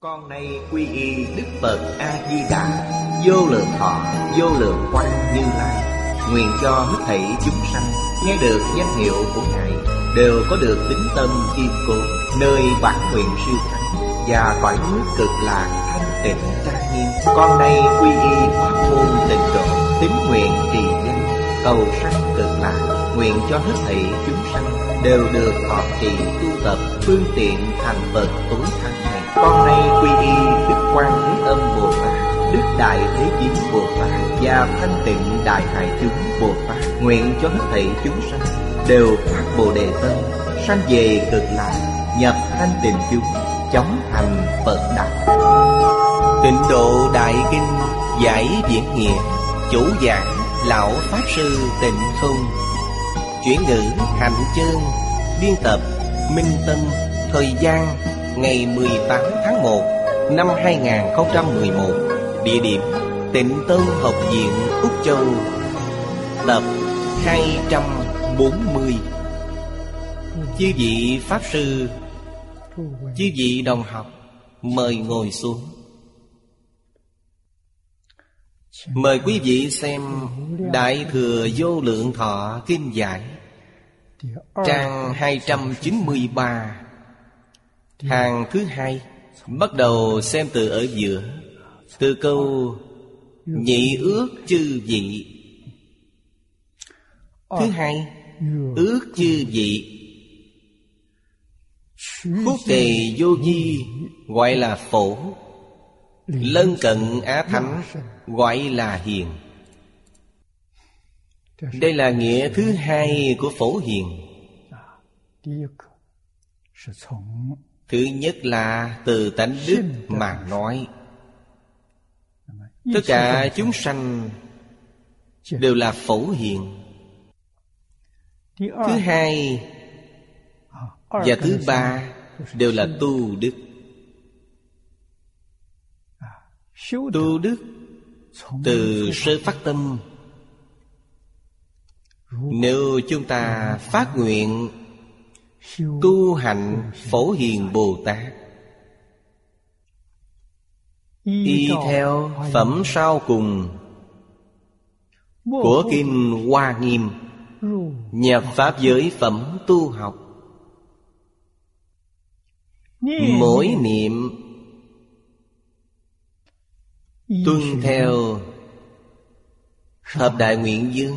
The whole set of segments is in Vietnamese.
Con nay quy y Đức Phật A-di-đà, vô lượng thọ, vô lượng quang Như Lai. Nguyện cho hết thảy chúng sanh nghe được danh hiệu của Ngài đều có được tín tâm kiên cố, nơi bản nguyện siêu thắng và cõi nước cực lạc thanh tịnh trang nghiêm. Con nay quy y pháp môn tịnh độ, tín nguyện trì danh, cầu sanh cực lạc. Nguyện cho hết thảy chúng sanh đều được thọ trì tu tập phương tiện thành Phật tối thắng này. Con nay quy y Đức Quan Thế Âm Bồ Tát, Đức Đại Thế Chí Bồ Tát và Thanh Tịnh Đại Hải Chúng Bồ Tát. Nguyện cho hết thảy chúng sanh đều phát Bồ Đề tâm, sanh về cực lạc, nhập thanh tịnh chúng, chóng thành Phật đạo. Tịnh Độ Đại Kinh giải diễn nghĩa, chủ giảng lão pháp sư Tịnh Không, chuyển ngữ Hạnh Chương, biên tập Minh Tâm. Thời gian ngày 18 tháng 1 năm 2011. Địa điểm Tịnh Tông Học viện Úc Châu. Tập 240. Chư vị pháp sư, chư vị đồng học, mời ngồi xuống. Mời quý vị xem Đại Thừa Vô Lượng Thọ Kinh Giải, trang 293, hàng thứ hai. Bắt đầu xem từ ở giữa, từ câu nhị ước chư vị. Thứ hai, ước chư vị. Khúc Tề Vô Vi gọi là Phổ, lân cận Á Thánh gọi là Hiền. Đây là nghĩa thứ hai của Phổ Hiền. Thứ nhất là từ tánh đức mà nói. Tất cả chúng sanh đều là Phổ Hiền. Thứ hai và thứ ba đều là tu đức. Tu đức từ sơ phát tâm. Nếu chúng ta phát nguyện tu hành Phổ Hiền Bồ Tát, y theo phẩm sau cùng của Kinh Hoa Nghiêm, nhập pháp giới phẩm tu học, mỗi niệm tuân theo Thập Đại Nguyện Dương.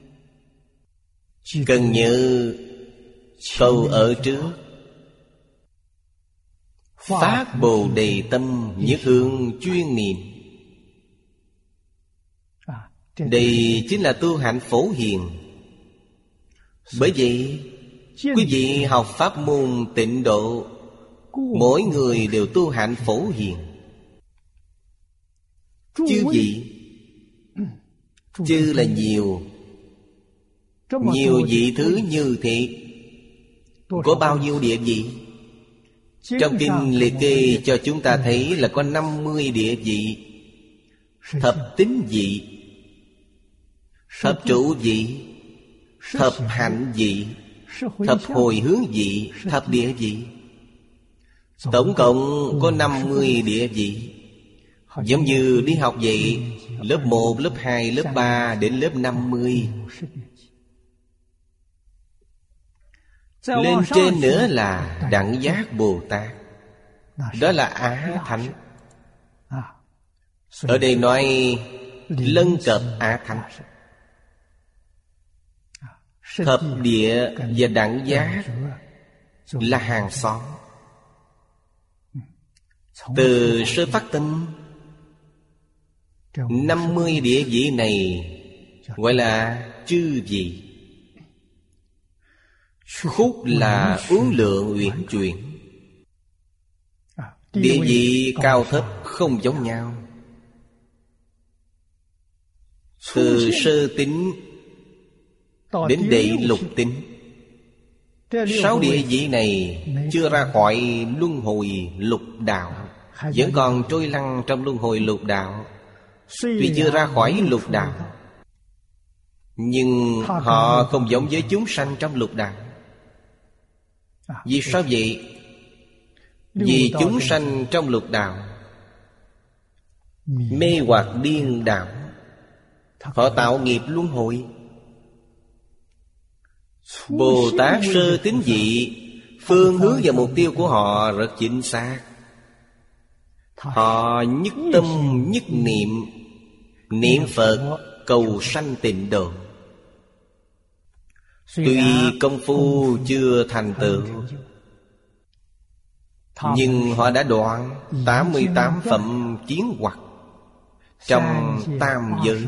Cần nhớ câu ở trước: phát Bồ Đề tâm, nhất hướng chuyên niệm. Đây chính là tu hành Phổ Hiền. Bởi vậy quý vị học pháp môn Tịnh Độ, mỗi người đều tu hành Phổ Hiền. Chư vị, chư là nhiều, nhiều vị thứ như thế. Có bao nhiêu địa vị? Trong kinh liệt kê cho chúng ta thấy là có 50 địa vị: thập tín vị, thập trụ vị, thập hạnh vị, thập hồi hướng vị, thập địa vị. Tổng cộng có 50 địa vị. Giống như đi học vậy, lớp 1, lớp 2, lớp 3 đến lớp 50. Lên trên nữa là Đẳng Giác Bồ Tát, đó là Á Thánh. Ở đây nói lân cận Á Thánh. Thập địa và Đẳng Giác là hàng xóm. Từ sơ phát tâm, 50 địa vị này gọi là chư vị. Khúc là uốn lượn uyển chuyển. Địa vị cao thấp không giống nhau. Từ sơ tính đến đệ lục tính, 6 địa vị này chưa ra khỏi luân hồi lục đạo, vẫn còn trôi lăn trong luân hồi lục đạo. Tuy chưa ra khỏi lục đạo, nhưng họ không giống với chúng sanh trong lục đạo. Vì sao vậy? Vì chúng sanh trong lục đạo mê hoặc điên đảo, họ tạo nghiệp luân hồi. Bồ Tát sơ tín vị, phương hướng và mục tiêu của họ rất chính xác. Họ nhất tâm nhất niệm, niệm Phật cầu sanh tịnh độ. Tuy công phu chưa thành tựu, nhưng họ đã đoạn 88 phẩm kiến hoặc trong tam giới.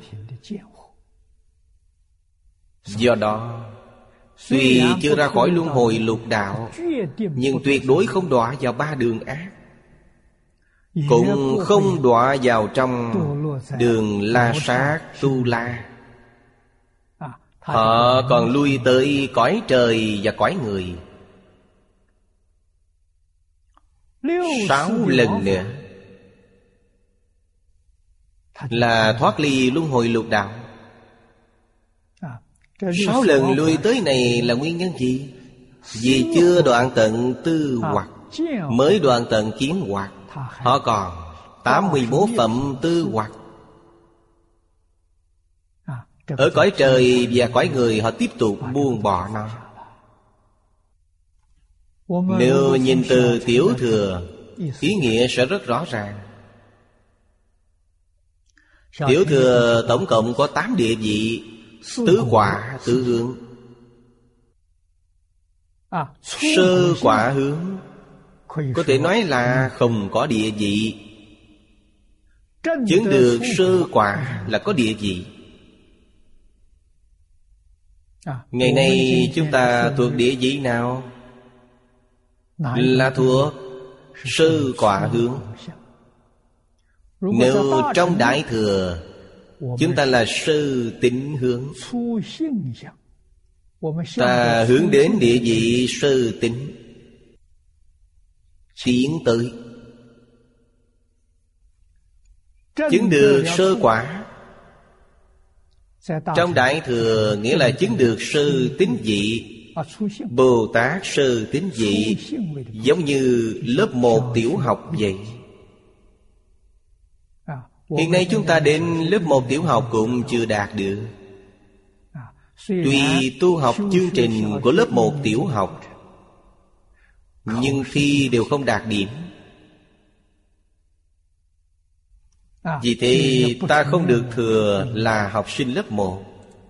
Do đó, tuy chưa ra khỏi luân hồi lục đạo, nhưng tuyệt đối không đọa vào ba đường ác, cũng không đọa vào trong đường la sát tu la. Họ còn lui tới cõi trời và cõi người 6 lần nữa, là thoát ly luân hồi lục đạo. 6 lần lui tới này là nguyên nhân gì? Vì chưa đoạn tận tư hoặc, mới đoạn tận kiến hoặc. Họ còn 81 phẩm tư hoặc. Ở cõi trời và cõi người họ tiếp tục buông bỏ nó. Nếu nhìn từ tiểu thừa, ý nghĩa sẽ rất rõ ràng. Tiểu thừa tổng cộng có 8 địa vị, tứ quả tứ hướng. Sơ quả hướng có thể nói là không có địa vị. Chứng được sơ quả là có địa vị. Ngày nay chúng ta thuộc địa vị nào? Là thuộc sơ quả hướng. Nếu trong đại thừa, chúng ta là sơ tín hướng. Ta hướng đến địa vị sơ tín, tiến tới chứng được sơ quả. Trong đại thừa nghĩa là chứng được sơ tín vị. Bồ Tát sơ tín vị giống như lớp 1 tiểu học vậy. Hiện nay chúng ta đến lớp 1 tiểu học cũng chưa đạt được. Tuy tu học chương trình của lớp 1 tiểu học, nhưng thi đều không đạt điểm. Vì thế ta không được thừa là học sinh lớp 1.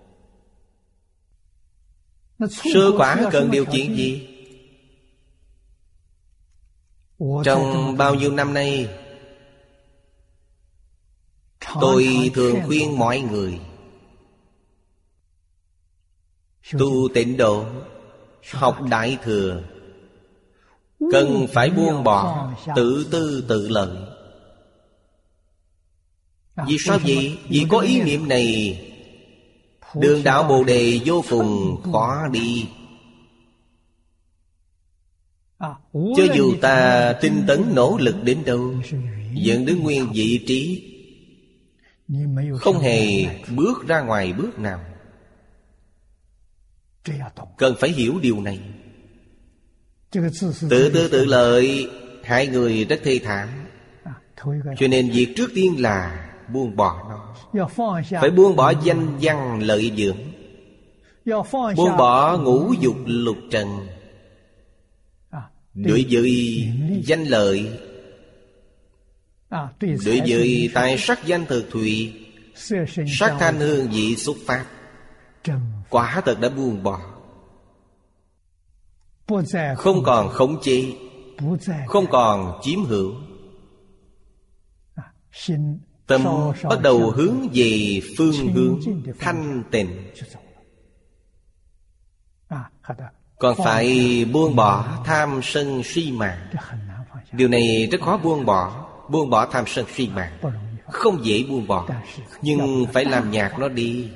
Sơ quả cần điều kiện gì? Trong bao nhiêu năm nay, tôi thường khuyên mọi người tu tịnh độ, học đại thừa, cần phải buông bỏ tự tư tự lợi. Vì sao vậy? Vì có ý niệm này, đường đạo Bồ Đề vô cùng khó đi. Cho dù ta tinh tấn nỗ lực đến đâu, vẫn đứng nguyên vị trí, không hề bước ra ngoài bước nào. Cần phải hiểu điều này. Tự tư tự lợi, hai người rất thê thảm. Cho nên việc trước tiên là buông bỏ nó. Phải buông bỏ danh văn lợi dưỡng, buông bỏ ngũ dục lục trần. Đối với danh lợi, đối với tài sắc danh thực thùy, sắc thanh hương vị xúc pháp, quả thật đã buông bỏ. Không còn khống chế, không còn chiếm hữu. Tâm bắt đầu hướng về phương hướng thanh tịnh. Còn phải buông bỏ tham sân si mạng. Điều này rất khó buông bỏ. Buông bỏ tham sân si mạng không dễ buông bỏ, nhưng phải làm nhạt nó đi.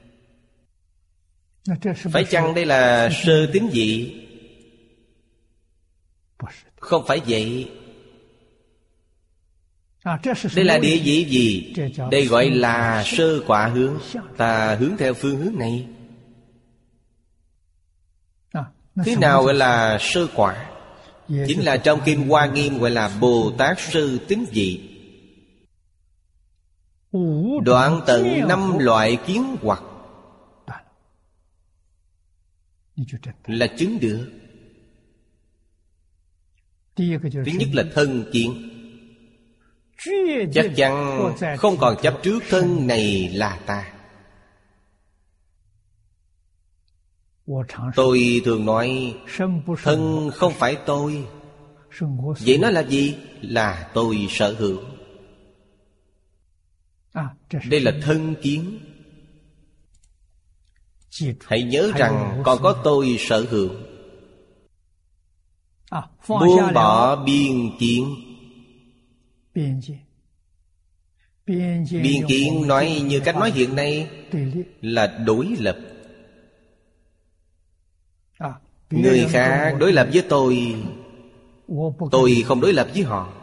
Phải chăng đây là sơ tín vị? Không phải vậy. Đây là địa vị gì? Đây gọi là sơ quả hướng. Ta hướng theo phương hướng này. Thế nào gọi là sơ quả? chính là trong Kinh Hoa Nghiêm gọi là Bồ Tát Sư Tín Vị. Đoạn tận 5 loại kiến hoặc là chứng được. Thứ nhất là thân kiến, chắc chắn không còn chấp trước thân này là ta. Tôi thường nói thân không phải tôi. Vậy nó là gì? Là tôi sở hữu. Đây là thân kiến. Hãy nhớ rằng còn có tôi sở hữu. Buông bỏ biên kiến. Biên kiến nói như cách nói hiện nay là đối lập. Người khác đối lập với tôi không đối lập với họ.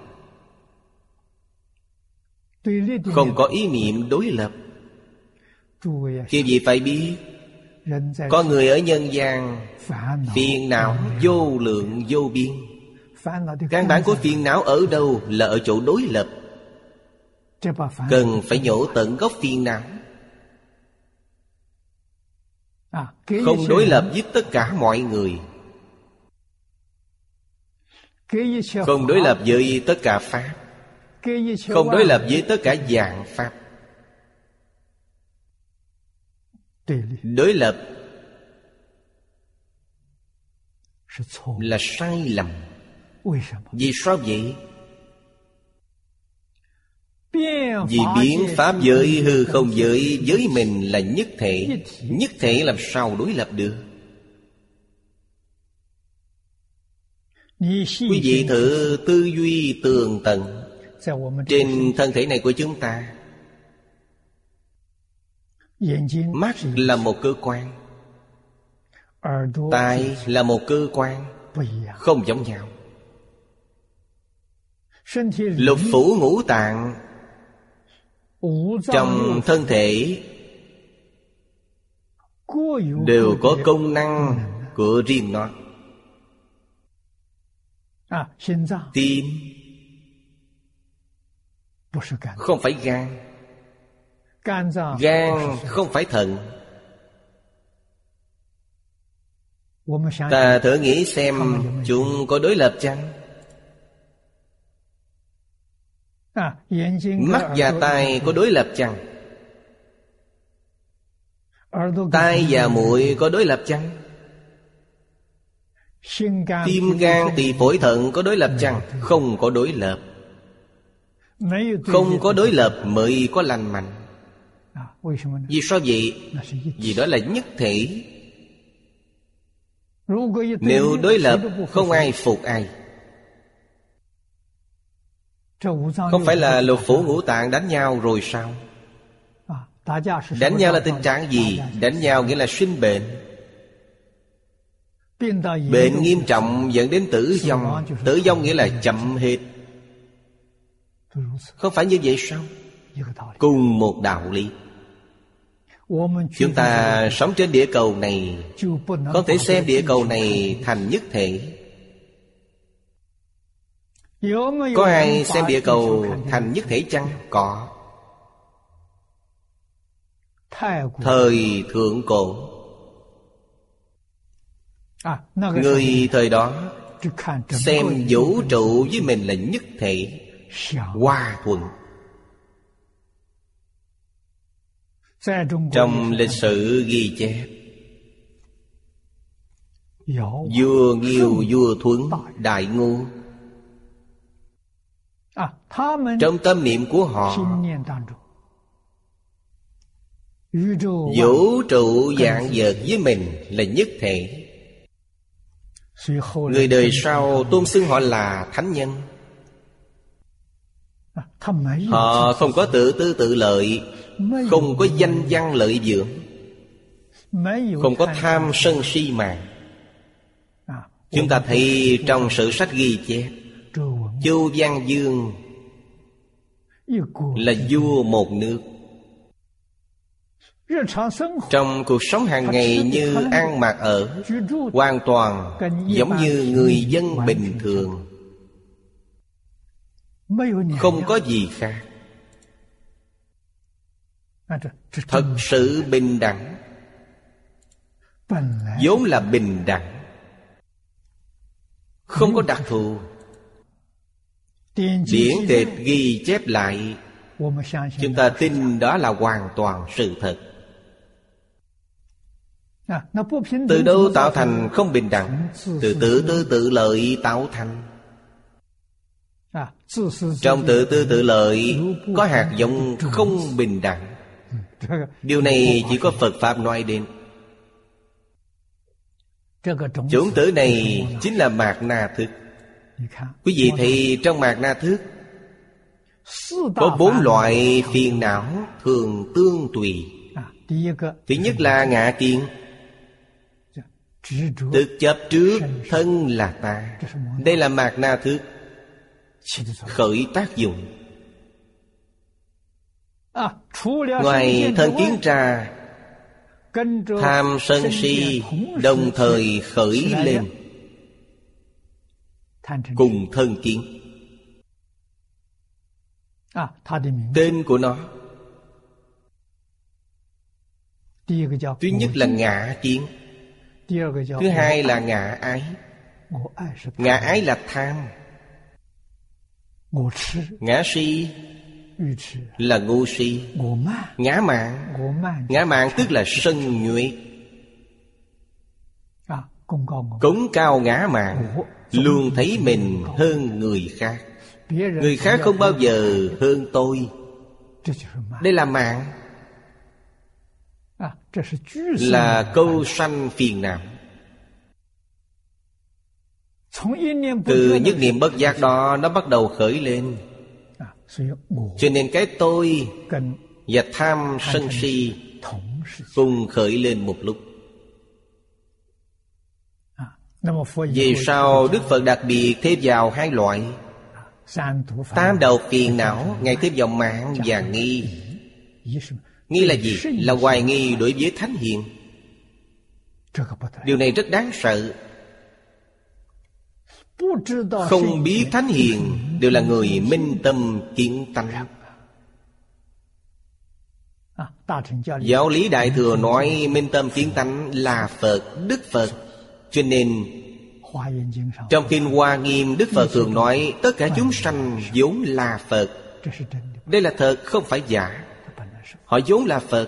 Không có ý niệm đối lập. Khi gì phải biết, có người ở nhân gian phiền não vô lượng vô biên. Căn bản của phiền não ở đâu? Là ở chỗ đối lập. Cần phải nhổ tận gốc phiền não. Không đối lập với tất cả mọi người. Không đối lập với tất cả Pháp. Không đối lập với tất cả dạng Pháp. Đối lập là sai lầm. Vì sao vậy? Vì biến Pháp giới hư không giới với mình là nhất thể. Nhất thể làm sao đối lập được? Quý vị thử tư duy tường tận. Trên thân thể này của chúng ta, mắt là một cơ quan, tai là một cơ quan, không giống nhau. Lục phủ ngũ tạng trong thân thể đều có công năng của riêng nó. Tim không phải gan, gan không phải thận. Ta thử nghĩ xem chúng có đối lập chăng? Mắt và tai có đối lập chăng? Tai và mũi có đối lập chăng? Tim, gan, tỳ, phổi, thận có đối lập chăng? Không có đối lập. Không có đối lập mới có lành mạnh. Vì sao vậy? Vì đó là nhất thể. Nếu đối lập không ai phục ai. Không phải là lục phủ ngũ tạng đánh nhau rồi sao? Đánh nhau là tình trạng gì? Đánh nhau nghĩa là sinh bệnh. Bệnh nghiêm trọng dẫn đến tử vong. Tử vong nghĩa là chậm hết. Không phải như vậy sao? Cùng một đạo lý. Chúng ta sống trên địa cầu này, không thể xem địa cầu này thành nhất thể. Có ai xem địa cầu thành nhất thể chăng? Có. Thời thượng cổ, người thời đó xem vũ trụ với mình là nhất thể, hòa thuận. Trong lịch sử ghi chép, vua Nghiêu, vua Thuấn, Đại Ngô, trong tâm niệm của họ, vũ trụ vạn vật với mình là nhất thể. Người đời sau tôn xưng họ là thánh nhân. Họ không có tự tư tự lợi, không có danh văn lợi dưỡng, không có tham sân si màng. Chúng ta thấy trong sử sách ghi chép, Chu Văn Dương là vua một nước, Trong cuộc sống hàng ngày như ăn mặc ở, hoàn toàn giống như người dân bình thường, không có gì khác. Thật sự bình đẳng, vốn là bình đẳng, không có đặc thù. Điển tịch ghi chép lại, chúng ta tin đó là hoàn toàn sự thật. Từ đâu tạo thành không bình đẳng? Từ tự tư tự lợi tạo thành. Trong tự tư tự lợi có hạt giống không bình đẳng. Điều này chỉ có Phật Pháp nói đến. Chủng tử này chính là mạt na thức. Quý vị thấy trong mạt na thức có 4 loại phiền não thường tương tùy. Thứ nhất là ngã kiến, tức chấp trước thân là ta. Đây là mạt na thức khởi tác dụng. Ngoài thân kiến ra, tham sân si đồng thời khởi lên cùng thân kiến. Tên của nó thứ nhất là ngã kiến, thứ hai là ngã ái. Ngã ái là tham, ngã si là ngu si, ngã mạn. Ngã mạn tức là sân nhuệ. Cống cao ngã mạn, luôn thấy mình hơn người khác. Người khác không bao giờ hơn tôi. Đây là mạn, là câu sanh phiền não. Từ nhất niệm bất giác đó nó bắt đầu khởi lên. Cho nên cái tôi và tham sân si cùng khởi lên một lúc. Vì sao Đức Phật đặc biệt thêm vào 2 loại? 8 đầu phiền não Ngài thêm vào mạn và nghi. Nghi là gì? Là hoài nghi đối với Thánh Hiền. Điều này rất đáng sợ. Không biết Thánh Hiền đều là người minh tâm kiến tánh. Giáo lý Đại Thừa nói minh tâm kiến tánh là Phật, Đức Phật. Cho nên trong Kinh Hoa Nghiêm, Đức Phật thường nói tất cả chúng sanh vốn là Phật. Đây là thật, không phải giả. Họ vốn là Phật.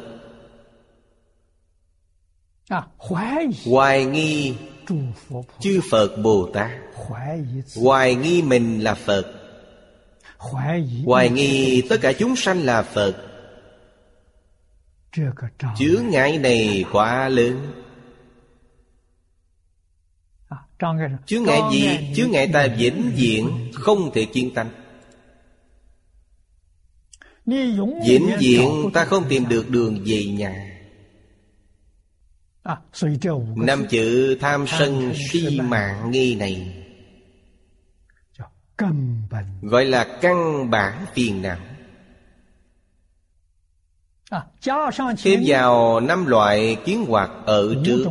Hoài nghi chư Phật Bồ Tát, hoài nghi mình là Phật, hoài nghi tất cả chúng sanh là Phật. Chướng ngại này quá lớn. Chướng ngại gì? Chướng ngại ta vĩnh viễn không thể kiến tánh. Vĩnh viễn ta không tìm được đường về nhà. 5 chữ tham sân si mạng nghi này gọi là căn bản phiền não. Thêm vào 5 loại kiến hoặc ở trước,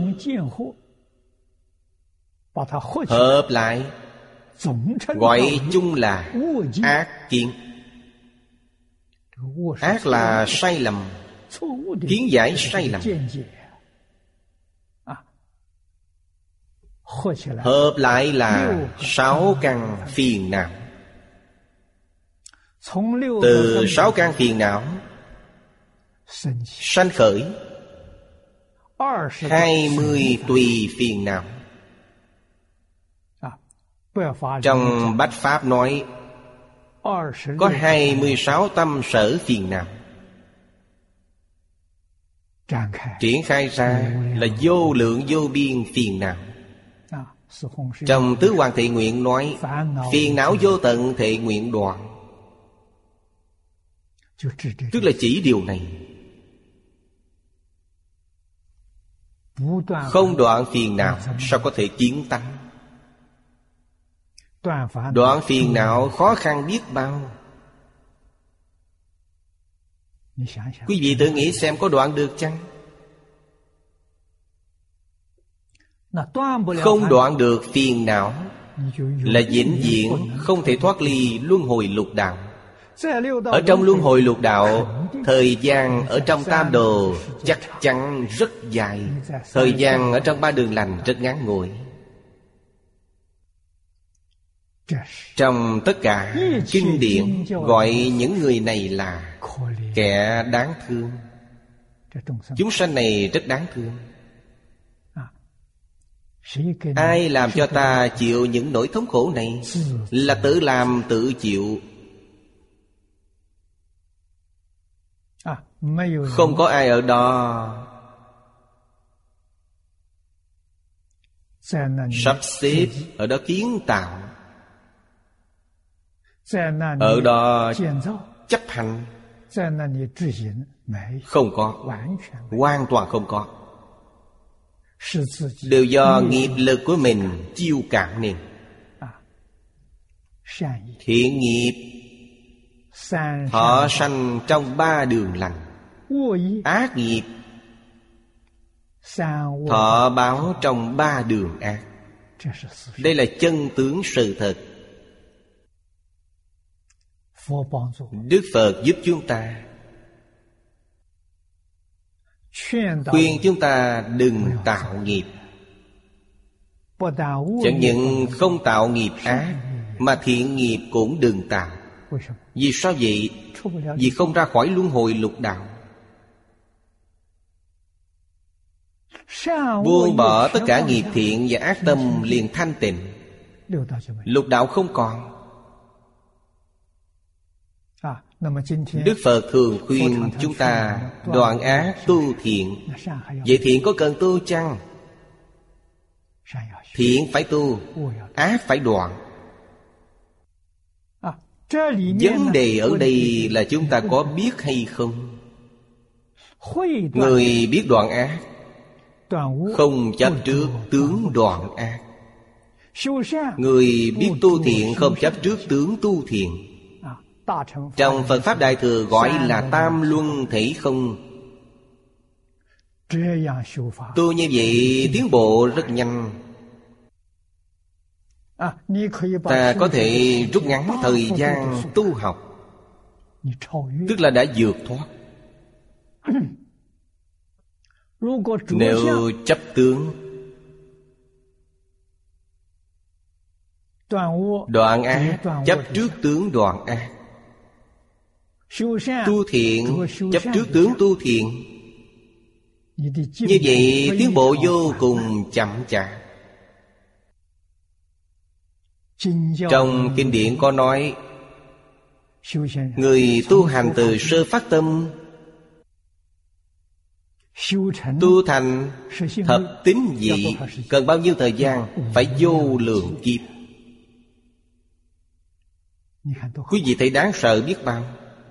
hợp lại gọi chung là ác kiến. Ác là sai lầm, kiến giải sai lầm. Hợp lại là 6 căn phiền não. Từ 6 căn phiền não sanh khởi 20 tùy phiền não. Trong Bách Pháp nói có 26 tâm sở phiền não. Triển khai ra là vô lượng vô biên phiền não. Trong Tứ Hoàng Thệ Nguyện nói phiền não vô tận thệ nguyện đoạn. Tức là chỉ điều này. Không đoạn phiền não sao có thể kiến tánh? Đoạn phiền não khó khăn biết bao. Quý vị tự nghĩ xem có đoạn được chăng? Không đoạn được phiền não là vĩnh viễn không thể thoát ly luân hồi lục đạo. Ở trong luân hồi lục đạo, thời gian ở trong tam đồ chắc chắn rất dài. Thời gian ở trong ba đường lành rất ngắn ngủi. Trong tất cả kinh điển gọi những người này là kẻ đáng thương. Chúng sanh này rất đáng thương. Ai làm cho ta chịu những nỗi thống khổ này? Là tự làm tự chịu. Không có ai ở đó sắp xếp, ở đó kiến tạo, ở đó chấp hành. Không có, hoàn toàn không có. Đều do nghiệp lực của mình chiêu cảm nên. Thiện nghiệp thọ sanh trong ba đường lành, ác nghiệp thọ báo trong ba đường ác. Đây là chân tướng sự thật. Đức Phật giúp chúng ta, khuyên chúng ta đừng tạo nghiệp. Chẳng những không tạo nghiệp ác, mà thiện nghiệp cũng đừng tạo. Vì sao vậy? Vì không ra khỏi luân hồi lục đạo. Buông bỏ tất cả nghiệp thiện và ác tâm liền thanh tịnh. Lục đạo không còn. Đức Phật thường khuyên chúng ta đoạn ác tu thiện. Vậy thiện có cần tu chăng? Thiện phải tu, ác phải đoạn. Vấn đề ở đây là chúng ta có biết hay không? Người biết đoạn ác, không chấp trước tướng đoạn ác. Người biết tu thiện, không chấp trước tướng tu thiện. Trong Phật Pháp Đại Thừa gọi là tam luân thể không. Tu như vậy tiến bộ rất nhanh. Ta có thể rút ngắn thời gian tu học, tức là đã vượt thoát. Nếu chấp tướng, đoạn ác, chấp trước tướng đoạn ác. Tu thiện, chấp trước tướng tu thiện. Như vậy tiến bộ vô cùng chậm chạp. Trong kinh điển có nói, người tu hành từ sơ phát tâm tu thành thập tín vị cần bao nhiêu thời gian? Phải vô lượng kiếp. Quý vị thấy đáng sợ biết bao.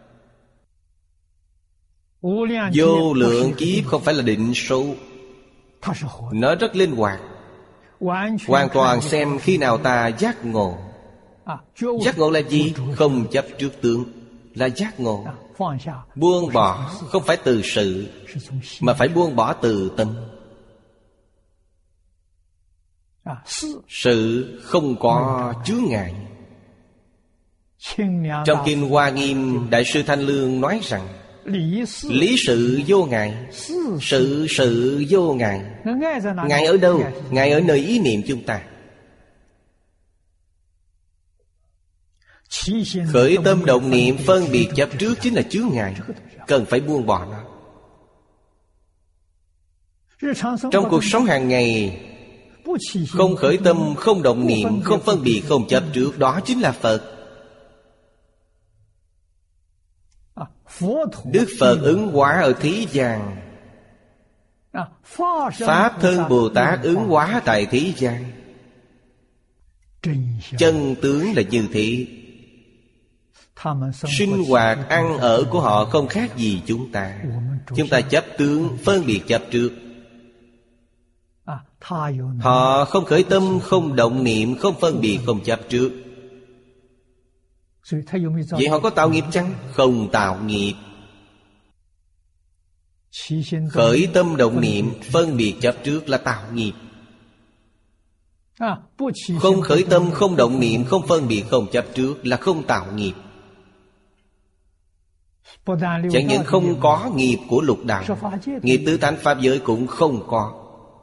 Vô lượng kiếp không phải là định số, nó rất linh hoạt. Hoàn toàn xem khi nào ta giác ngộ. Giác ngộ là gì? Không chấp trước tướng là giác ngộ. Buông bỏ không phải từ sự, mà phải buông bỏ từ tâm. Sự không có chướng ngại. Trong Kinh Hoa Nghiêm, Đại sư Thanh Lương nói rằng lý sự vô ngại, sự vô ngại. Ngại ở đâu? Ngại ở nơi ý niệm chúng ta. Khởi tâm động niệm phân biệt chấp trước chính là chướng ngại, cần phải buông bỏ nó. Trong cuộc sống hàng ngày, không khởi tâm, không động niệm, không phân biệt, không chấp trước, đó chính là Phật. Đức Phật ứng hóa ở thế gian, Pháp Thân Bồ Tát ứng hóa tại thế gian. Chân tướng là như thế. Sinh hoạt ăn ở của họ không khác gì chúng ta. Chúng ta chấp tướng, phân biệt chấp trước. Họ không khởi tâm, không động niệm, không phân biệt, không chấp trước. Vậy họ có tạo nghiệp chăng? Không tạo nghiệp. Khởi tâm động niệm phân biệt chấp trước là tạo nghiệp. Không khởi tâm, không động niệm, không phân biệt, không chấp trước là không tạo nghiệp. Chẳng những không có nghiệp của lục đạo, nghiệp tứ thánh pháp giới cũng không có.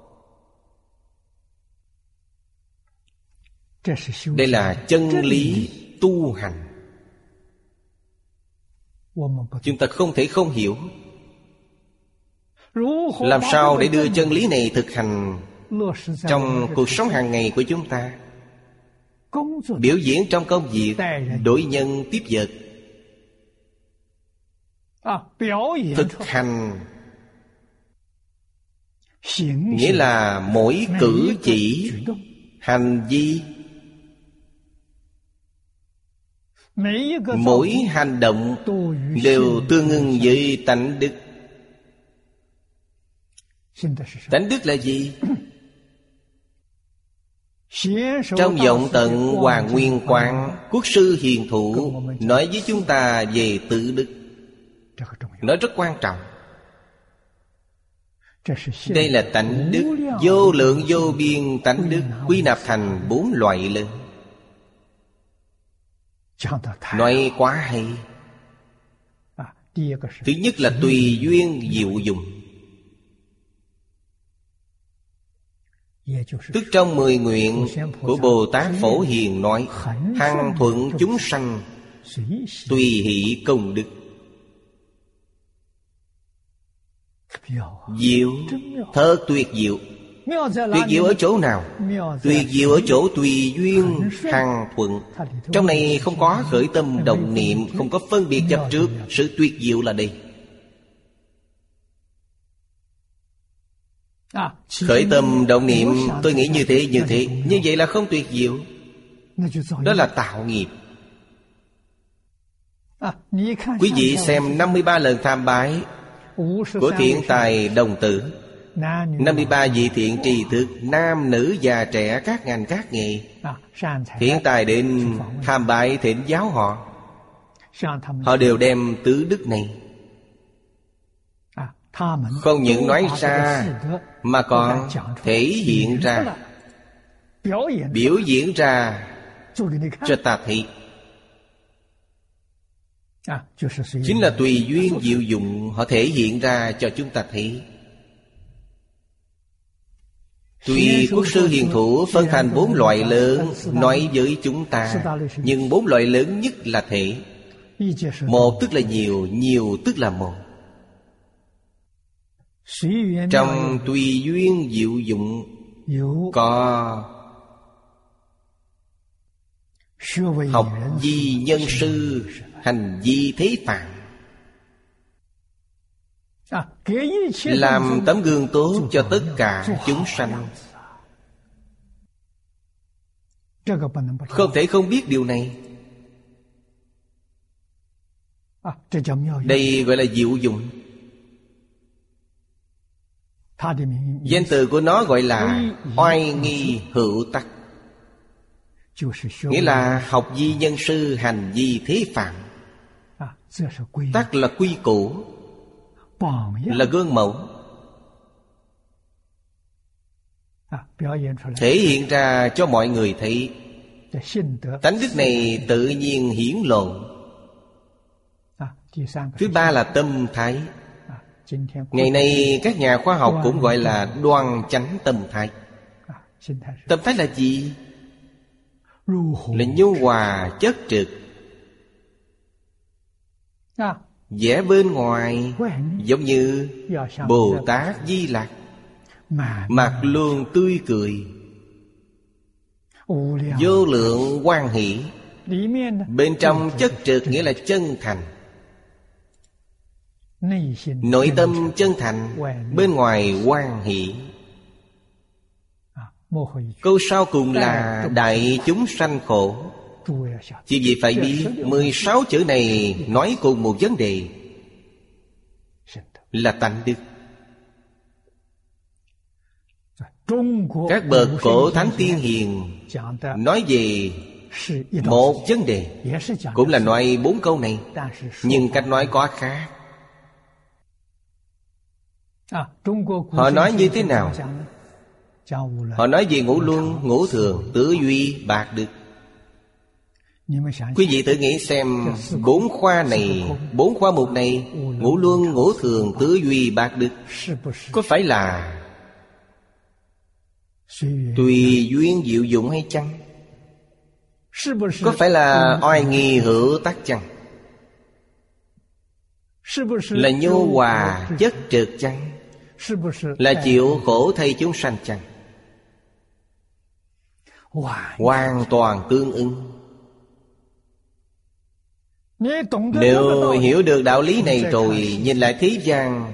Đây là chân lý tu hành. Chúng ta không thể không hiểu. Làm sao để đưa chân lý này thực hành trong cuộc sống hàng ngày của chúng ta? Biểu diễn trong công việc, đối nhân tiếp vật. Thực hành nghĩa là mỗi cử chỉ, hành vi, mỗi hành động đều tương ưng với tánh đức. Tánh đức là gì? Trong Vọng Tận Hoàng Nguyên Quang, Quốc sư hiền thủ nói với chúng ta về tự đức. Nó rất quan trọng. Đây là tánh đức, vô lượng vô biên tánh đức, quy nạp thành 4 loại lớn. Nói quá hay. Thứ nhất là tùy duyên diệu dụng. Tức trong 10 nguyện của Bồ Tát Phổ Hiền nói: hằng thuận chúng sanh, tùy hỷ công đức. Diệu, thơ tuyệt diệu. Tuyệt diệu ở chỗ nào? Tuyệt diệu ở chỗ tùy duyên hằng thuận. Trong này không có khởi tâm động niệm, không có phân biệt chấp trước. Sự tuyệt diệu là đây. Khởi tâm động niệm, tôi nghĩ như thế, như vậy là không tuyệt diệu. Đó là tạo nghiệp. Quý vị xem 53 lần tham bái của thiện tài đồng tử, 53 vị thiện tri thức, nam nữ già trẻ, các ngành các nghề. Thiện tài đến tham bái thỉnh giáo họ, họ đều đem tứ đức này không những nói ra mà còn thể hiện ra, biểu diễn ra cho ta thấy. Chính là tùy duyên diệu dụng, họ thể hiện ra cho chúng ta thấy. Tuy Quốc sư hiền thủ phân thành 4 loại lớn nói với chúng ta, nhưng 4 loại lớn nhất là thể. Một tức là nhiều, nhiều tức là một. Trong tùy duyên diệu dụng có học vi nhân sư, hành vi thế phạm, làm tấm gương tốt cho tất cả chúng sanh. Không thể không biết điều này. Đây gọi là diệu dụng. Danh từ của nó gọi là oai nghi hữu tắc, nghĩa là học vi nhân sư, hành vi thế phạm. Tắc là quy củ, là gương mẫu, thể hiện ra cho mọi người thấy. Tánh đức này tự nhiên hiển lộ. Thứ ba là tâm thái. Ngày nay các nhà khoa học cũng gọi là đoan chánh tâm thái. Tâm thái là gì? Là nhu hòa chất trực. Vẻ bên ngoài giống như Bồ Tát Di Lặc, mặt luôn tươi cười, vô lượng hoan hỷ. Bên trong chất trực nghĩa là chân thành. Nội tâm chân thành, bên ngoài hoan hỷ. Câu sau cùng là đại chúng sanh khổ. Chỉ vì phải biết 16 chữ này nói cùng một vấn đề, là tánh đức. Các bậc cổ thánh tiên hiền nói về một vấn đề, cũng là nói 4 câu này, nhưng cách nói có khác. Họ nói như thế nào? Họ nói về ngũ luân, ngũ thường, tứ duy, bạc đức. Quý vị thử nghĩ xem, 4 khoa này, 4 khoa mục này, ngũ luân, ngũ thường, tứ duy, bạc đức, có phải là tùy duyên diệu dụng hay chăng? Có phải là oai nghi hữu tác chăng? Là nhu hòa chất trực chăng? Là chịu khổ thay chúng sanh chăng? Hoàn toàn tương ứng. Nếu hiểu được đạo lý này rồi, nhìn lại thế gian,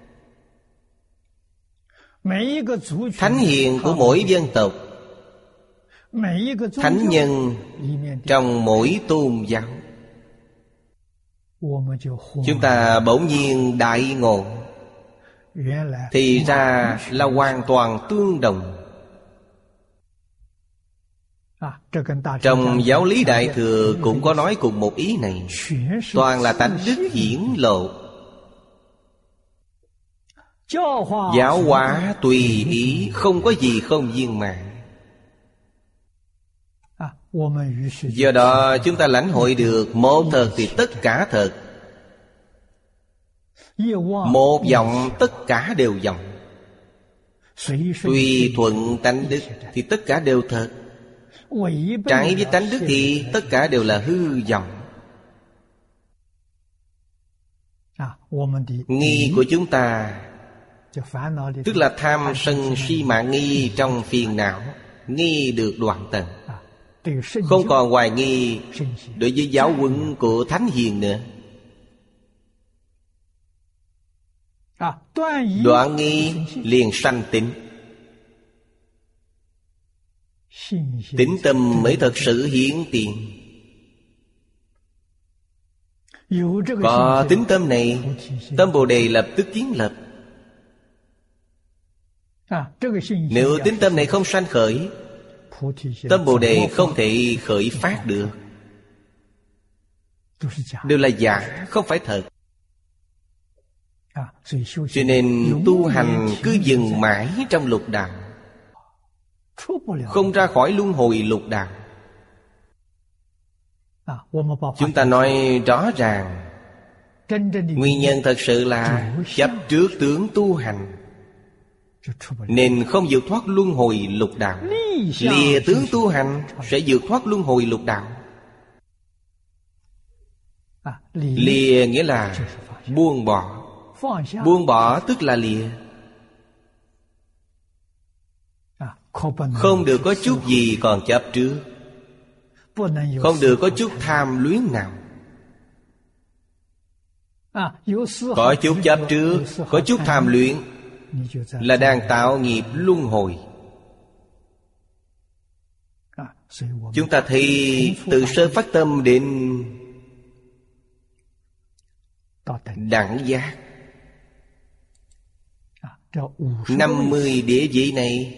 thánh hiền của mỗi dân tộc, thánh nhân trong mỗi tôn giáo, chúng ta bỗng nhiên đại ngộ, thì ra là hoàn toàn tương đồng. Trong giáo lý Đại Thừa cũng có nói cùng một ý này. Toàn là tánh đức hiển lộ, giáo hóa tùy ý, không có gì không viên mãn. Do đó chúng ta lãnh hội được một thật thì tất cả thật, một vọng tất cả đều vọng. Tùy thuận tánh đức thì tất cả đều thật, trái với tánh đức thì tất cả đều là hư vọng. Nghi của chúng ta, tức là tham sân si mạng nghi trong phiền não, nghi được đoạn tận, không còn hoài nghi đối với giáo huấn của thánh hiền nữa. Đoạn nghi liền sanh tín. Tín tâm mới thật sự hiển tiền. Có tín tâm này, tâm Bồ Đề lập tức kiến lập. Nếu tín tâm này không sanh khởi, tâm Bồ Đề không thể khởi phát được, đều là giả, không phải thật. Cho nên tu hành cứ dừng mãi trong lục đạo, không ra khỏi luân hồi lục đạo. Chúng ta nói rõ ràng, nguyên nhân thật sự là chấp trước tướng tu hành, nên không vượt thoát luân hồi lục đạo. Lìa tướng tu hành sẽ vượt thoát luân hồi lục đạo. Lìa nghĩa là buông bỏ. Buông bỏ tức là lìa. Không được có chút gì còn chấp trước, không được có chút tham luyến nào. Có chút chấp trước, có chút tham luyện là đang tạo nghiệp luân hồi. Chúng ta thấy từ sơ phát tâm đến đẳng giác, 50 địa vị này,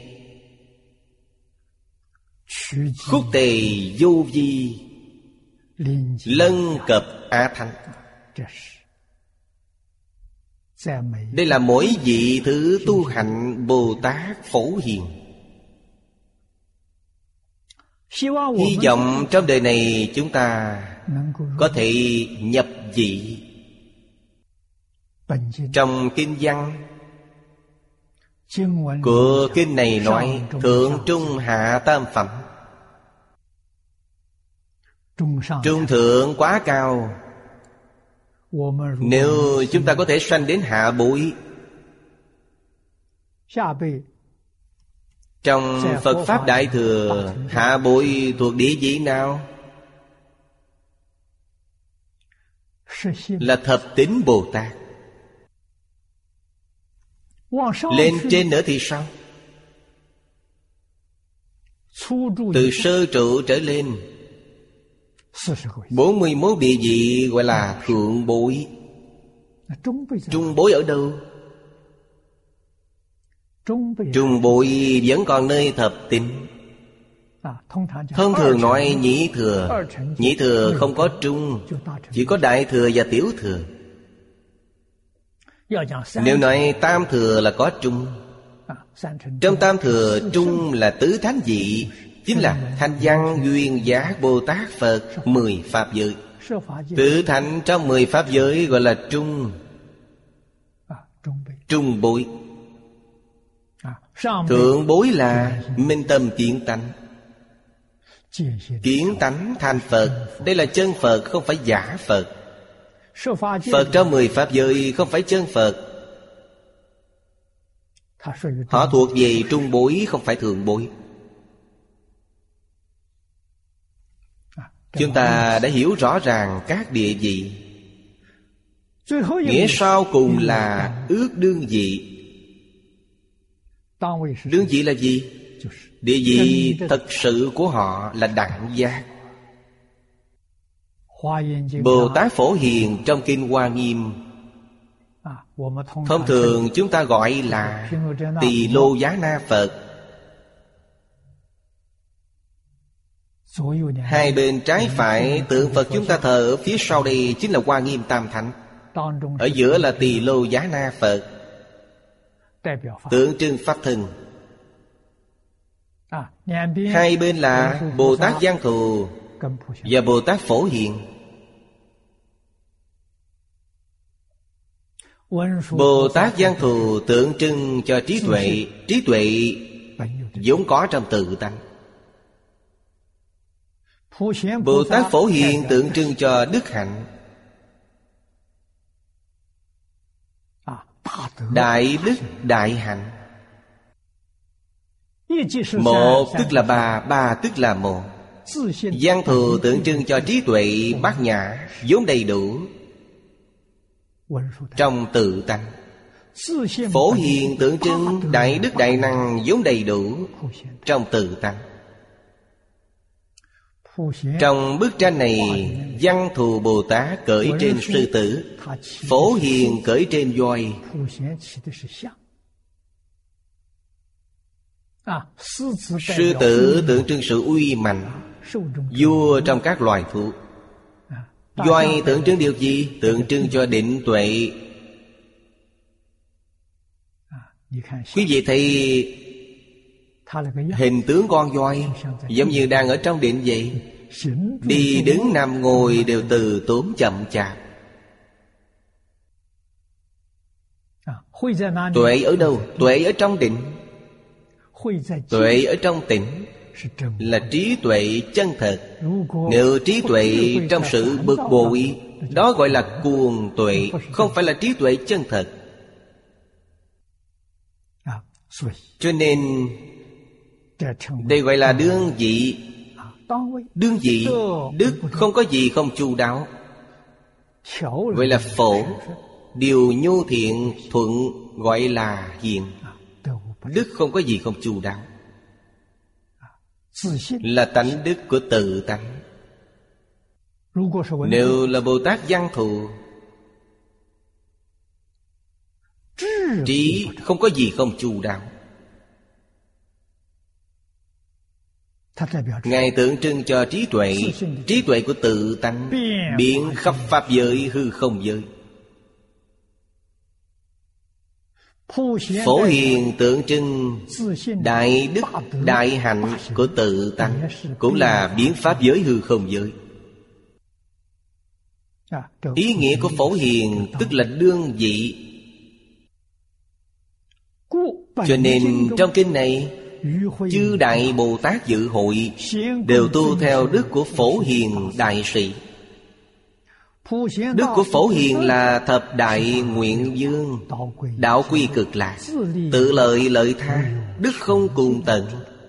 khúc tề vô vi, lân cập á thánh. Đây là mỗi vị thứ tu hành Bồ Tát Phổ Hiền. Hy vọng trong đời này chúng ta có thể nhập vị. Trong kinh văn của kinh này nói thượng trung hạ tam phẩm. Trung thượng quá cao, nếu chúng ta có thể sanh đến hạ bối. Trong Phật Pháp Đại Thừa, hạ bối thuộc địa vị nào? Là thập tín Bồ Tát. Lên trên nữa thì sao? Từ sơ trụ trở lên, 41 địa vị gọi là thượng bối. Trung bối ở đâu? Trung bối vẫn còn nơi thập tín. Thông thường nói nhị thừa. Nhị thừa không có trung, chỉ có đại thừa và tiểu thừa. Nếu nói tam thừa là có trung, trong tam thừa trung là tứ thánh vị, chính là Thanh Văn, Duyên, Giác, Bồ Tát, Phật, 10 pháp giới. Tứ thánh trong 10 pháp giới gọi là trung, trung bối. Thượng bối là minh tâm kiến tánh. Kiến tánh thành Phật, đây là chân Phật, không phải giả Phật. Phật trong 10 pháp giới không phải chân Phật. Họ thuộc về trung bối, không phải thượng bối. Chúng ta đã hiểu rõ ràng các địa vị. Nghĩa sau cùng là ước đương vị. Đương vị là gì? Địa vị thật sự của họ là đẳng giác. Bồ Tát Phổ Hiền trong Kinh Hoa Nghiêm, thông thường chúng ta gọi là Tỳ Lô Giá Na Phật. Hai bên trái phải tượng Phật chúng ta thờ ở phía sau đây chính là Hoa Nghiêm Tam Thánh. Ở giữa là Tỳ Lô Giá Na Phật, tượng trưng pháp thân. Hai bên là Bồ Tát Giang Thù và Bồ Tát Phổ Hiền. Bồ Tát Giang Thù tượng trưng cho trí tuệ. Trí tuệ vốn có trong tự tánh. Bồ Tát Phổ Hiền tượng trưng cho đức hạnh. Đại đức đại hạnh. Một tức là ba, ba tức là một. Giang Thù tượng trưng cho trí tuệ bát nhã vốn đầy đủ trong tự tánh. Phổ Hiền tượng trưng đại đức đại năng vốn đầy đủ trong tự tánh. Trong bức tranh này, Văn Thù Bồ Tát cưỡi trên sư tử, Phổ Hiền cưỡi trên voi. Sư tử tượng trưng sự uy mạnh, vua trong các loài thú. Voi tượng trưng điều gì? Tượng trưng cho định tuệ. Quý vị thấy hình tướng con voi giống như đang ở trong định vậy. Đi đứng nằm ngồi đều từ tốn chậm chạp. Tuệ ở đâu? Tuệ ở trong định. Tuệ ở trong tịnh là trí tuệ chân thật. Nếu trí tuệ trong sự bực bội, đó gọi là cuồng tuệ, không phải là trí tuệ chân thật. Cho nên đây gọi là đương vị. Đương vị, đức không có gì không chu đáo. Gọi là phổ. Điều nhu thiện thuận gọi là hiền. Đức không có gì không chu đáo, là tánh đức của tự tánh. Nếu là Bồ Tát Văn Thù, trí không có gì không chu đáo. Ngài tượng trưng cho trí tuệ. Trí tuệ của tự tánh biến khắp pháp giới hư không giới. Phổ Hiền tượng trưng đại đức đại hạnh của tự tánh, cũng là biến pháp giới hư không giới. Ý nghĩa của Phổ Hiền tức là đương vị. Cho nên trong kinh này, chư Đại Bồ Tát dự hội đều tu theo đức của Phổ Hiền đại sĩ. Đức của Phổ Hiền là thập đại nguyện dương, đạo quy cực lạc, tự lợi lợi tha, đức không cùng tận.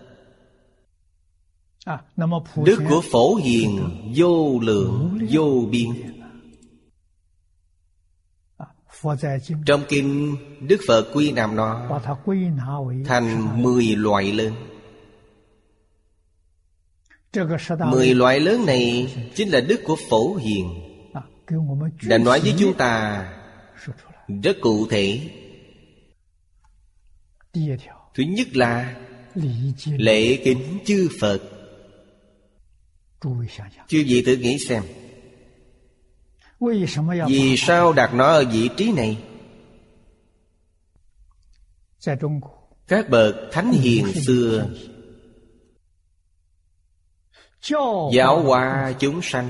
Đức của Phổ Hiền vô lượng vô biên. Trong kinh, Đức Phật quy nạp nó thành 10 loại lớn. 10 loại lớn này chính là đức của Phổ Hiền, đã nói với chúng ta rất cụ thể. Thứ nhất là lễ kính chư Phật. Chư vị tự nghĩ xem, vì sao đặt nó ở vị trí này? Các bậc thánh hiền xưa giáo hóa chúng sanh,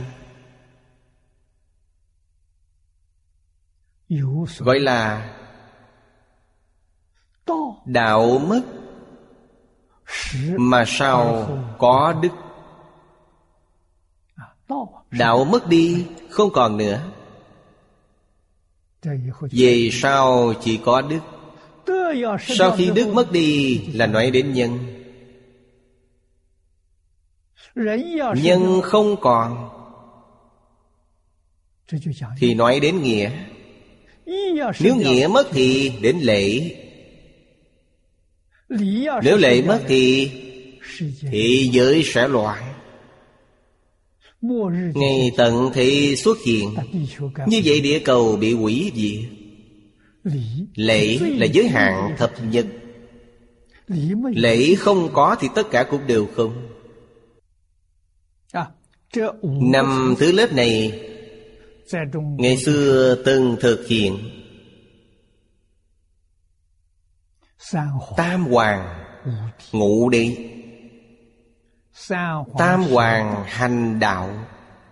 gọi là đạo mất mà sao có đức. Đạo mất đi không còn nữa, về sau chỉ có đức. Sau khi đức mất đi là nói đến nhân. Nhân không còn thì nói đến nghĩa. Nếu nghĩa mất thì đến lễ. Nếu lễ mất thì thế giới sẽ loạn. Ngày tận thế xuất hiện. Như vậy địa cầu bị hủy diệt. Lễ là giới hạn thập nhật. Lễ không có thì tất cả cũng đều không. Năm thứ lớp này ngày xưa từng thực hiện tam hoàng ngũ đế. Tam hoàng hành đạo,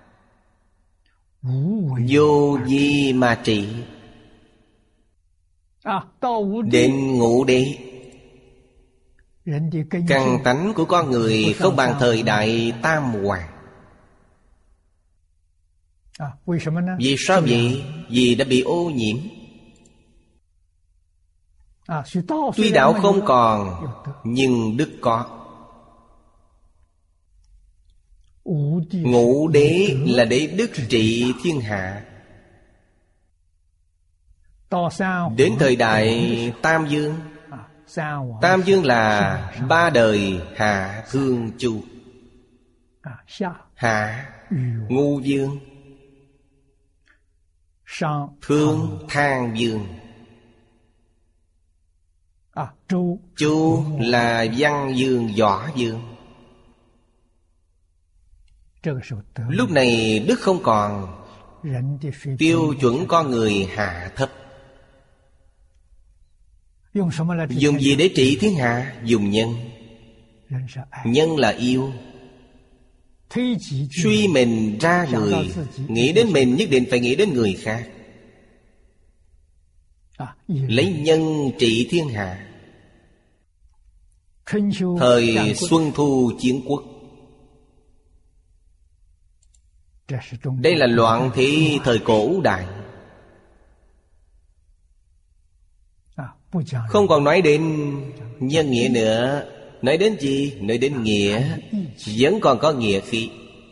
vô vi mà trị. Đến ngũ đế, căn tánh của con người không bằng thời đại tam hoàng. Vì sao vậy? Vì đã bị ô nhiễm. Tuy đạo không còn, nhưng đức có. Ngũ đế là để đức trị thiên hạ. Đến thời đại Tam Dương. Tam Dương là ba đời Hạ Thương Chu. Hạ Ngu Dương, Thương Thang Dương. Chu là Văn Dương Võ Dương. Lúc này đức không còn, tiêu chuẩn con người hạ thấp. Dùng gì để trị thiên hạ? Dùng nhân. Nhân là yêu. Suy mình ra người, nghĩ đến mình nhất định phải nghĩ đến người khác. Lấy nhân trị thiên hạ. Thời Xuân Thu Chiến Quốc. Đây là loạn thế thời cổ đại. Không còn nói đến nhân nghĩa nữa. Nói đến gì? Nói đến nghĩa. Vẫn còn có nghĩa khí.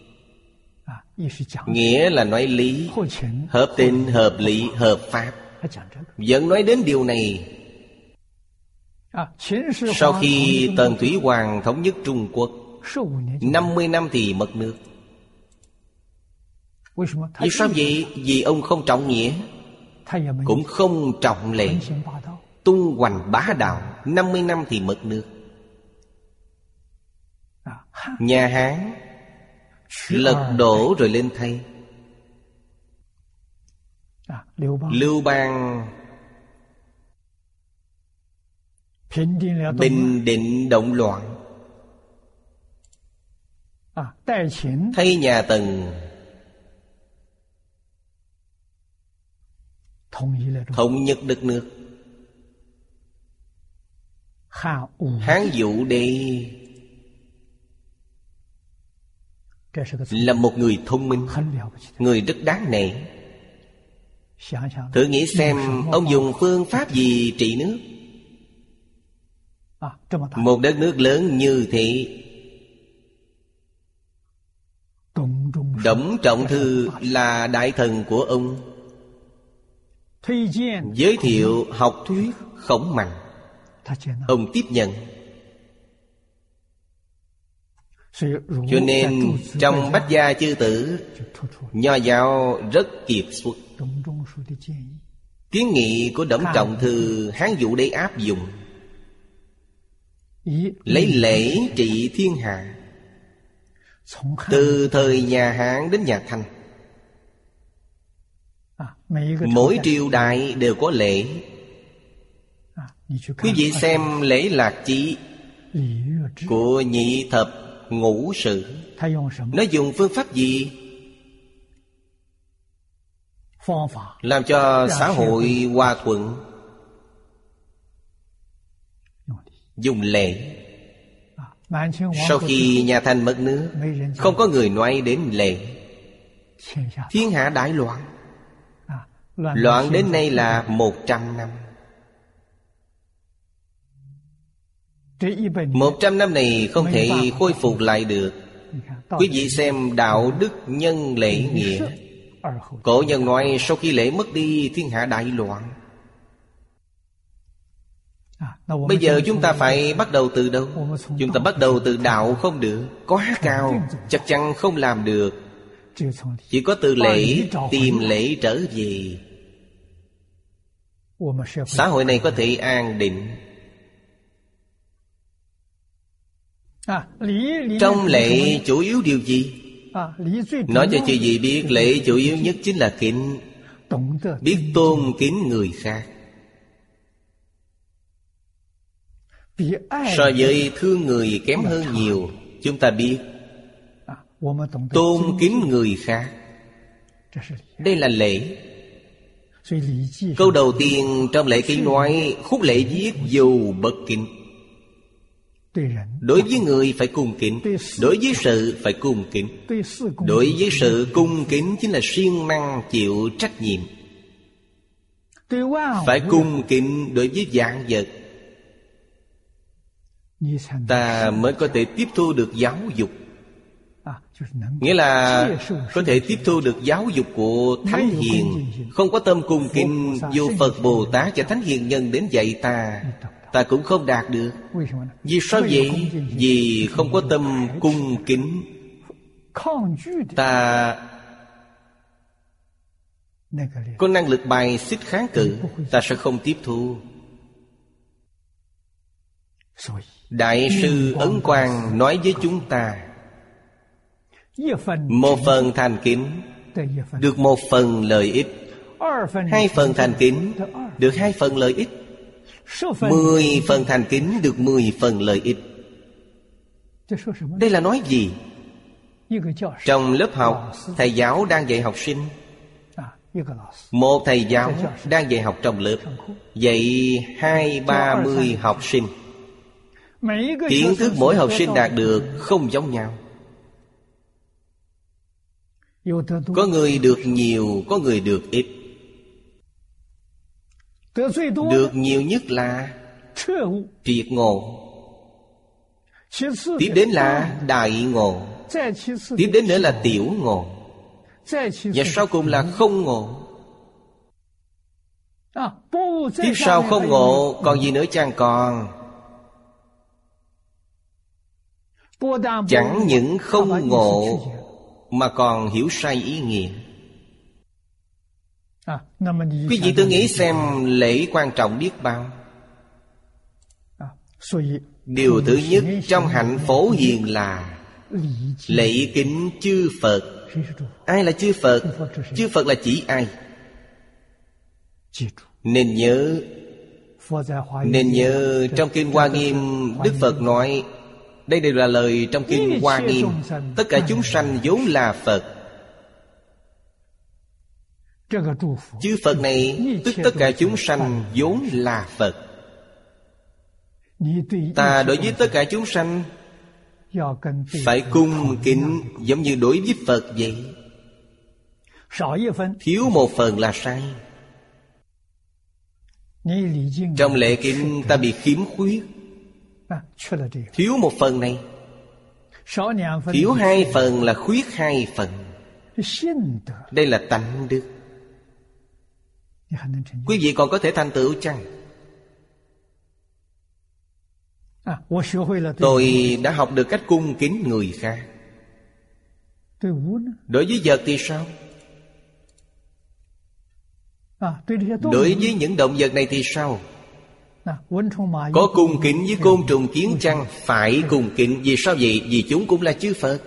Nghĩa là nói lý, hợp tình, hợp lý, hợp pháp. Vẫn nói đến điều này. Sau khi Tần Thủy Hoàng thống nhất Trung Quốc, 50 năm thì mất nước. Vì sao vậy? Vì ông không trọng nghĩa, cũng không trọng lệ, tung hoành bá đạo. 50 năm thì mất nước. Nhà Hán lật đổ rồi lên thay. Lưu Bang bình định động loạn, thay nhà Tần thống nhất đất nước. Hán Vũ Đế là một người thông minh, người rất đáng nể. Thử nghĩ xem ông dùng phương pháp gì trị nước. Một đất nước lớn như thế. Đổng Trọng Thư là đại thần của ông, giới thiệu học thuyết Khổng Mạnh, ông tiếp nhận. Cho nên trong Bách Gia Chư Tử, Nho giáo rất kiệt xuất. Kiến nghị của Đổng Trọng Thư Hán Vũ Đế áp dụng. Lấy lễ trị thiên hạ. Từ thời nhà Hán đến nhà Thanh, mỗi triều đại đều có lễ. Quý vị xem lễ lạc chí của Nhị Thập Ngũ Sự, nó dùng phương pháp gì làm cho xã hội hòa thuận? Dùng lễ. Sau khi nhà Thanh mất nước, không có người nói đến lễ, thiên hạ đại loạn. Loạn đến nay là 100 năm. 100 năm này không thể khôi phục lại được. Quý vị xem đạo đức nhân lễ nghĩa. Cổ nhân nói sau khi lễ mất đi, thiên hạ đại loạn. Bây giờ chúng ta phải bắt đầu từ đâu? Chúng ta bắt đầu từ đạo không được, quá cao, chắc chắn không làm được. Chỉ có từ lễ, tìm lễ trở về, xã hội này có thể an định. Trong lễ chủ yếu điều gì? Nói cho chư vị biết, lễ chủ yếu nhất chính là kính. Biết tôn kính người khác. So với thương người kém hơn nhiều. Chúng ta biết tôn kính người khác, đây là lễ. Câu đầu tiên trong lễ kính nói, khúc lễ viết dù bất kính. Đối với người phải cung kính, đối với sự phải cung kính. Đối với sự cung kính chính là siêng năng chịu trách nhiệm. Phải cung kính đối với vạn vật, ta mới có thể tiếp thu được giáo dục. Nghĩa là có thể tiếp thu được giáo dục của Thánh Hiền. Không có tâm cung kính, dù Phật Bồ Tát và Thánh Hiền Nhân đến dạy ta, ta cũng không đạt được. Vì sao vậy? Vì không có tâm cung kính, ta có năng lực bài xích kháng cự, ta sẽ không tiếp thu. Đại sư Ấn Quang nói với chúng ta, một phần thành kính được một phần lợi ích, 2 phần thành kính được 2 phần lợi ích, 10 phần thành kính được 10 phần lợi ích. Đây là nói gì? Trong lớp học, thầy giáo đang dạy học sinh. Một thầy giáo đang dạy học trong lớp, dạy 20-30 học sinh. Kiến thức mỗi học sinh đạt được không giống nhau. Có người được nhiều, có người được ít. Được nhiều nhất là triệt ngộ, tiếp đến là đại ngộ, tiếp đến nữa là tiểu ngộ, và sau cùng là không ngộ. Tiếp sau không ngộ còn gì nữa chăng còn? Chẳng những không ngộ mà còn hiểu sai ý nghĩa. Quý vị tự nghĩ xem lễ quan trọng biết bao. Điều thứ nhất trong hạnh phổ hiền là lễ kính chư Phật. Ai là chư Phật? Chư Phật là chỉ ai? Nên nhớ trong Kinh Hoa Nghiêm, Đức Phật nói, đây đều là lời trong Kinh Hoa Nghiêm, tất cả chúng sanh vốn là Phật. Chư Phật này tức tất cả chúng sanh vốn là Phật. Ta đối với tất cả chúng sanh phải cung kính giống như đối với Phật vậy. Thiếu một phần là sai. Trong lễ kính ta bị khiếm khuyết, thiếu một phần này. Thiếu 2 phần là khuyết 2 phần. Đây là tánh đức. Quý vị còn có thể thành tựu chăng? Tôi đã học được cách cung kính người khác. Đối với vật thì sao? Đối với những động vật này thì sao? Có cung kính với côn trùng kiến chăng? Phải cung kính. Vì sao vậy? Vì chúng cũng là chư Phật.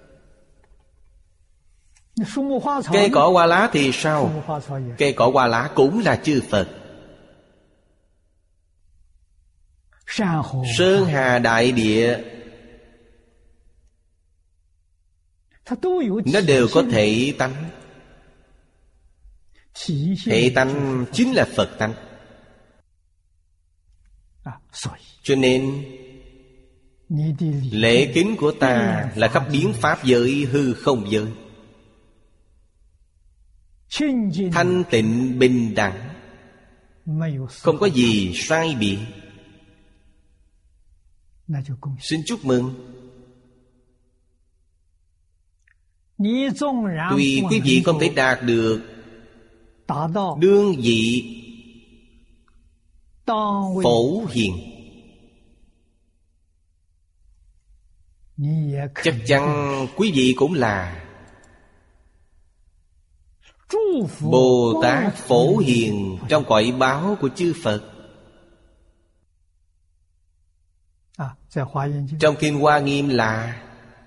Cây cỏ hoa lá thì sao? Cây cỏ hoa lá cũng là chư Phật. sơn hà đại địa, nó đều có thể tánh. Thể tánh chính là Phật tánh. Cho nên lễ kính của ta là khắp biến pháp giới, hư không giới, thanh tịnh bình đẳng, không có gì sai biệt. Xin chúc mừng. Tuy quý vị không thể đạt được đương vị phổ hiền, chắc chắn quý vị cũng là Bồ Tát phổ hiền trong cõi báo của chư Phật. Trong Kinh Hoa Nghiêm là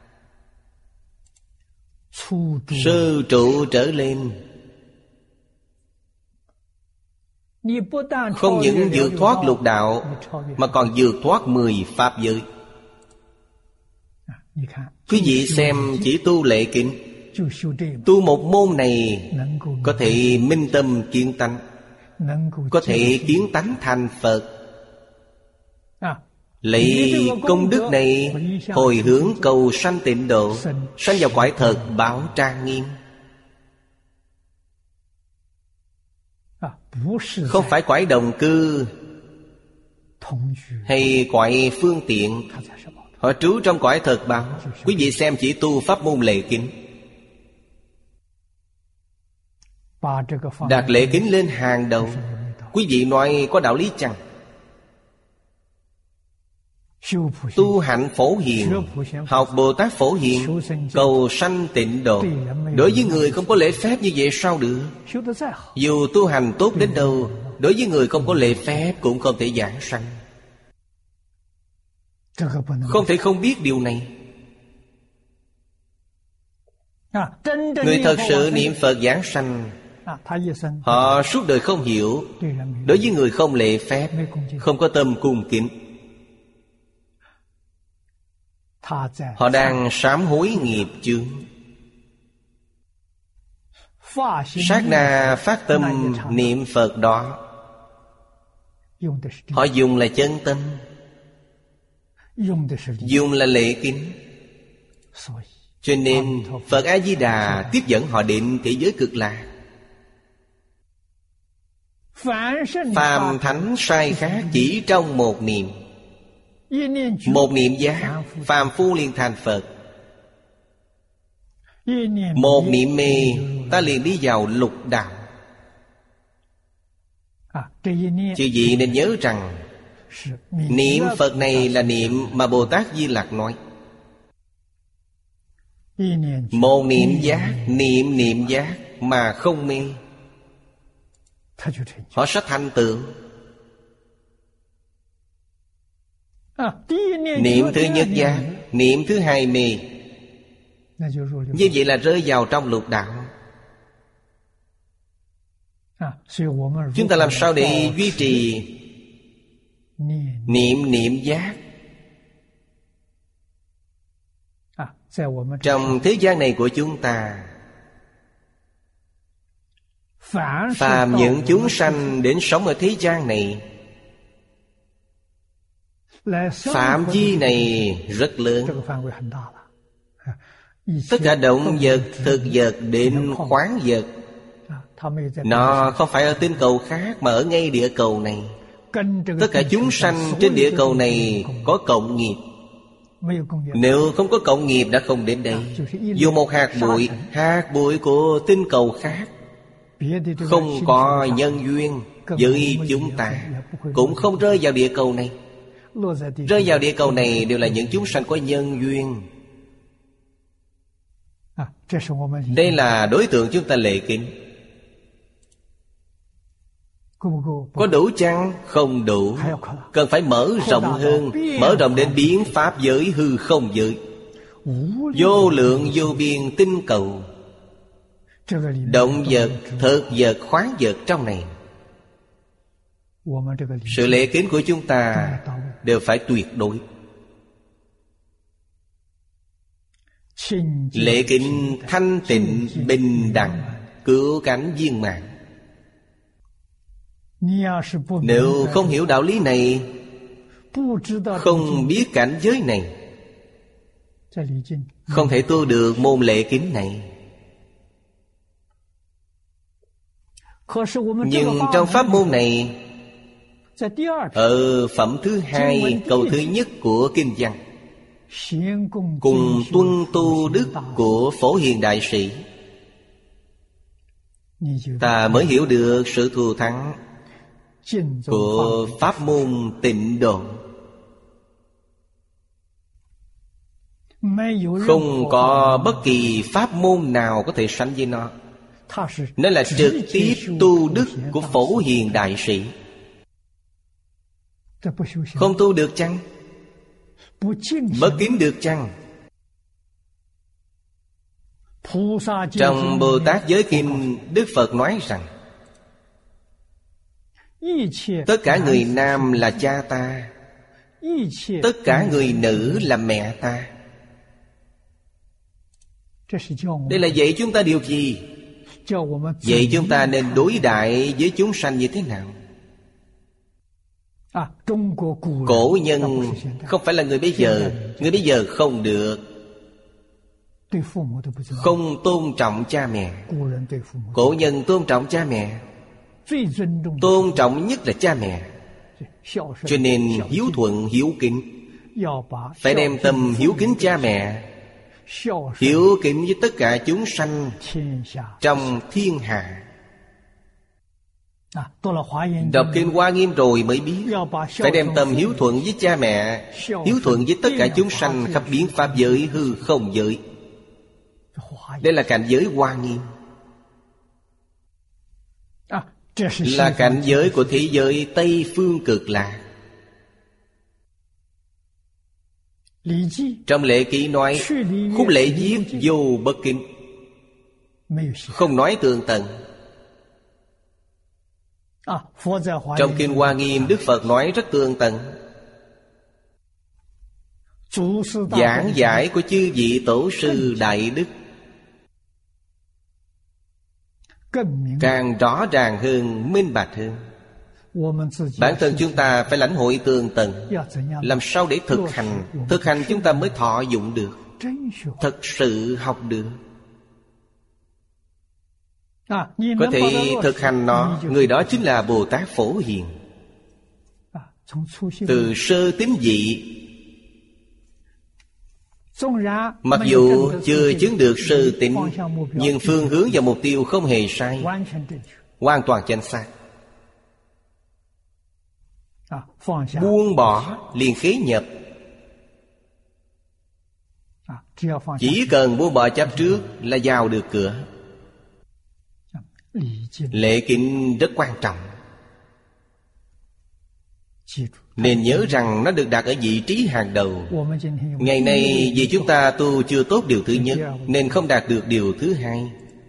sơ trụ trở lên. Không những vượt thoát lục đạo, mà còn vượt thoát 10 pháp giới. Quý vị xem, chỉ tu lễ kính, tu một môn này có thể minh tâm kiến tánh, có thể kiến tánh thành Phật. Lấy công đức này hồi hướng cầu sanh tịnh độ, sanh vào cõi thật báo trang nghiêm. Không phải cõi đồng cư hay cõi phương tiện, họ trú trong cõi thật báo. Quý vị xem, chỉ tu pháp môn lễ kính, đặt lễ kính lên hàng đầu. Quý vị nói có đạo lý chăng? Tu hạnh phổ hiền, học Bồ Tát phổ hiền, cầu sanh tịnh độ. Đối với người không có lễ phép như vậy sao được? Dù tu hành tốt đến đâu, đối với người không có lễ phép cũng không thể giảng sanh. Không thể không biết điều này. Người thật sự niệm Phật giảng sanh, họ suốt đời không hiểu. Đối với người không lễ phép, không có tâm cung kính, họ đang sám hối nghiệp chướng. Sát na phát tâm niệm Phật đó, họ dùng là chân tâm, dùng là lễ kính. Cho nên Phật A-di-đà tiếp dẫn họ đến thế giới cực lạc. Phàm thánh sai khác chỉ trong một niệm. Một niệm giác, phàm phu liền thành Phật. Một niệm mê, ta liền đi vào lục đạo. Chư vị nên nhớ rằng niệm Phật này là niệm mà Bồ Tát Di Lặc nói. Một niệm giác, niệm giác mà không mê, họ sẽ thành tựu. Niệm thứ nhất giác, niệm thứ hai mê, như vậy là rơi vào trong lục đạo. Chúng ta làm sao để duy trì niệm giác? Trong thế gian này của chúng ta, phàm những chúng sanh đến sống ở thế gian này, phạm vi này rất lớn. Tất cả động vật, thực vật đến khoáng vật, nó không phải ở tinh cầu khác mà ở ngay địa cầu này. Tất cả chúng sanh trên địa cầu này có cộng nghiệp. Nếu không có cộng nghiệp đã không đến đây. Dù một hạt bụi của tinh cầu khác, không có nhân duyên với chúng ta, cũng không rơi vào địa cầu này. Rơi vào địa cầu này đều là những chúng sanh có nhân duyên. Đây là đối tượng chúng ta lễ kính. Có đủ chăng? Không đủ. Cần phải mở rộng hơn, mở rộng đến biến pháp giới, hư không giới, vô lượng vô biên tinh cầu, động vật, thực vật, khoáng vật trong này. Sự lễ kính của chúng ta đều phải tuyệt đối. Lễ kính thanh tịnh bình đẳng, cứu cánh viên mãn. Nếu không hiểu đạo lý này, không biết cảnh giới này, không thể tu được môn lễ kính này. Nhưng trong pháp môn này, ở phẩm thứ 2 câu thứ nhất của kinh văn, cùng tuân tu đức của Phổ Hiền Đại Sĩ, ta mới hiểu được sự thù thắng của pháp môn tịnh độ. Không có bất kỳ pháp môn nào có thể sánh với nó. Nó là trực tiếp tu đức của Phổ Hiền Đại Sĩ. Không tu được chăng? Bất kính được chăng? Trong Bồ Tát Giới Kinh, Đức Phật nói rằng tất cả người nam là cha ta, tất cả người nữ là mẹ ta. Đây là dạy chúng ta điều gì? Vậy chúng ta nên đối đại với chúng sanh như thế nào? Cổ nhân không phải là người bây giờ. Người bây giờ không được, không tôn trọng cha mẹ. Cổ nhân tôn trọng cha mẹ, tôn trọng nhất là cha mẹ. Cho nên hiếu thuận hiếu kính, phải đem tâm hiếu kính cha mẹ, hiếu kính với tất cả chúng sanh trong thiên hạ. Đọc Kinh Hoa Nghiêm rồi mới biết, phải đem tâm hiếu thuận với cha mẹ, hiếu thuận với tất cả chúng sanh khắp biến pháp giới, hư không giới. Đây là cảnh giới Hoa Nghiêm, là cảnh giới của thế giới Tây Phương Cực Lạc. Trong Lễ Ký nói khúc lễ viết vô bất kính, không nói tường tận. Trong Kinh Hoa Nghiêm, Đức Phật nói rất tường tận. Giảng giải của chư vị tổ sư đại đức càng rõ ràng hơn, minh bạch hơn. Bản thân chúng ta phải lãnh hội tường tận, làm sao để thực hành. Thực hành chúng ta mới thọ dụng được, thật sự học được. Có thể thực hành nó, người đó chính là Bồ Tát Phổ Hiền. Từ sơ tín vị, mặc dù chưa chứng được sơ tín, nhưng phương hướng và mục tiêu không hề sai, hoàn toàn chính xác. Buông bỏ liền khế nhập. Chỉ cần buông bỏ chấp trước là vào được cửa. Lễ kính rất quan trọng, nên nhớ rằng nó được đặt ở vị trí hàng đầu. Ngày nay vì chúng ta tu chưa tốt điều thứ nhất, nên không đạt được điều thứ hai.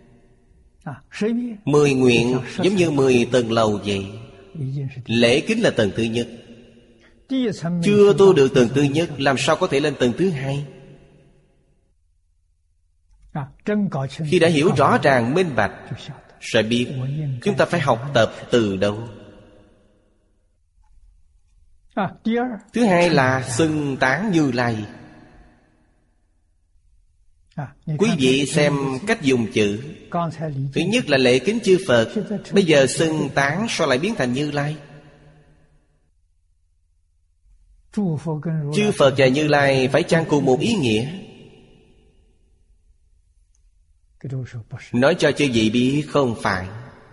10 nguyện giống như 10 tầng lầu vậy. Lễ kính là tầng thứ nhất. Chưa tu được tầng thứ nhất, làm sao có thể lên tầng thứ hai? Khi đã hiểu rõ ràng minh bạch, sẽ biết chúng ta phải học tập từ đâu. Thứ hai là xưng tán Như Lai. Quý vị xem cách dùng chữ. Thứ nhất là lễ kính chư Phật, bây giờ xưng tán sao lại biến thành Như Lai? Chư Phật và Như Lai phải chăng cùng một ý nghĩa? Nói cho chư vị biết không phải.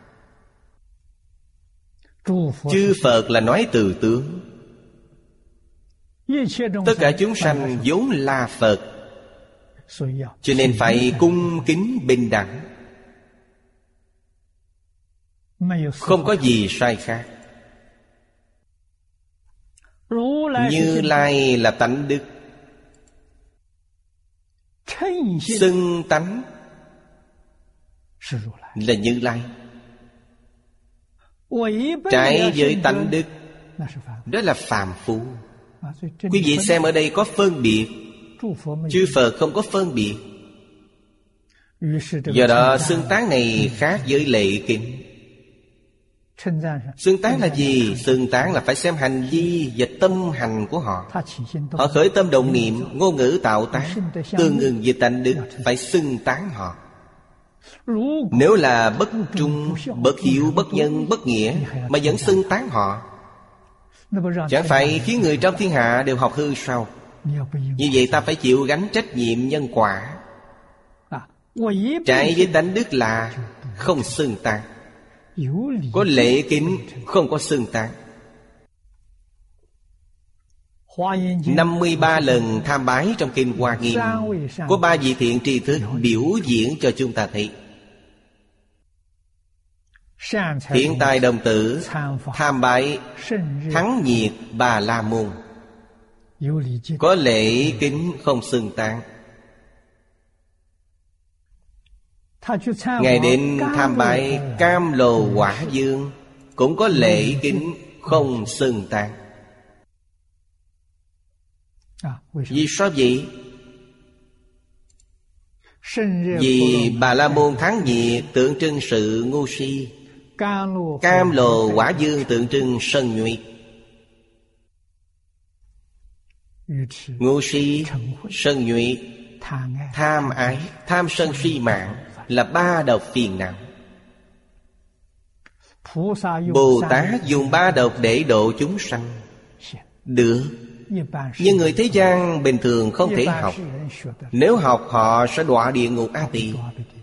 Chư Phật là nói từ tướng. Tất cả chúng sanh vốn là Phật, cho nên phải cung kính bình đẳng, không có gì sai khác. Như Lai là tánh đức, xưng tánh là Như Lai. Trái với tánh đức, đó là phàm phu. Quý vị xem ở đây có phân biệt, chư Phật không có phân biệt. Do đó xưng tán này khác với lệ kính. Xưng tán là gì? Xưng tán là phải xem hành vi và tâm hành của họ. Họ khởi tâm động niệm, ngôn ngữ tạo tác tương ưng với tánh đức, phải xưng tán họ. Nếu là bất trung, bất hiếu, bất nhân, bất nghĩa mà vẫn xưng tán họ, chẳng phải khiến người trong thiên hạ đều học hư sao? Như vậy ta phải chịu gánh trách nhiệm nhân quả. Trái với tánh đức là không xưng tán. Có lễ kính, không có xưng tán. 53 lần tham bái trong kinh Hoa Nghiêm, có 3 vị thiện tri thức biểu diễn cho chúng ta thấy. Thiện tài đồng tử tham bái thắng nhiệt Bà La Môn, có lễ kính không xưng tán. Ngài đến tham bái Cam Lồ Quả Dương, cũng có lễ kính không xưng tán. Vì sao vậy? Vì Bà La Môn thắng nhiệt tượng trưng sự ngu si, Cam Lồ Quả Dương tượng trưng sân nhuệ. Ngu si, sân nhuệ, tham ái, tham sân si mạng là 3 độc phiền não. Bồ Tát dùng 3 độc để độ chúng sanh. Được, nhưng người thế gian bình thường không thể học. Nếu học họ sẽ đọa địa ngục A Tỳ.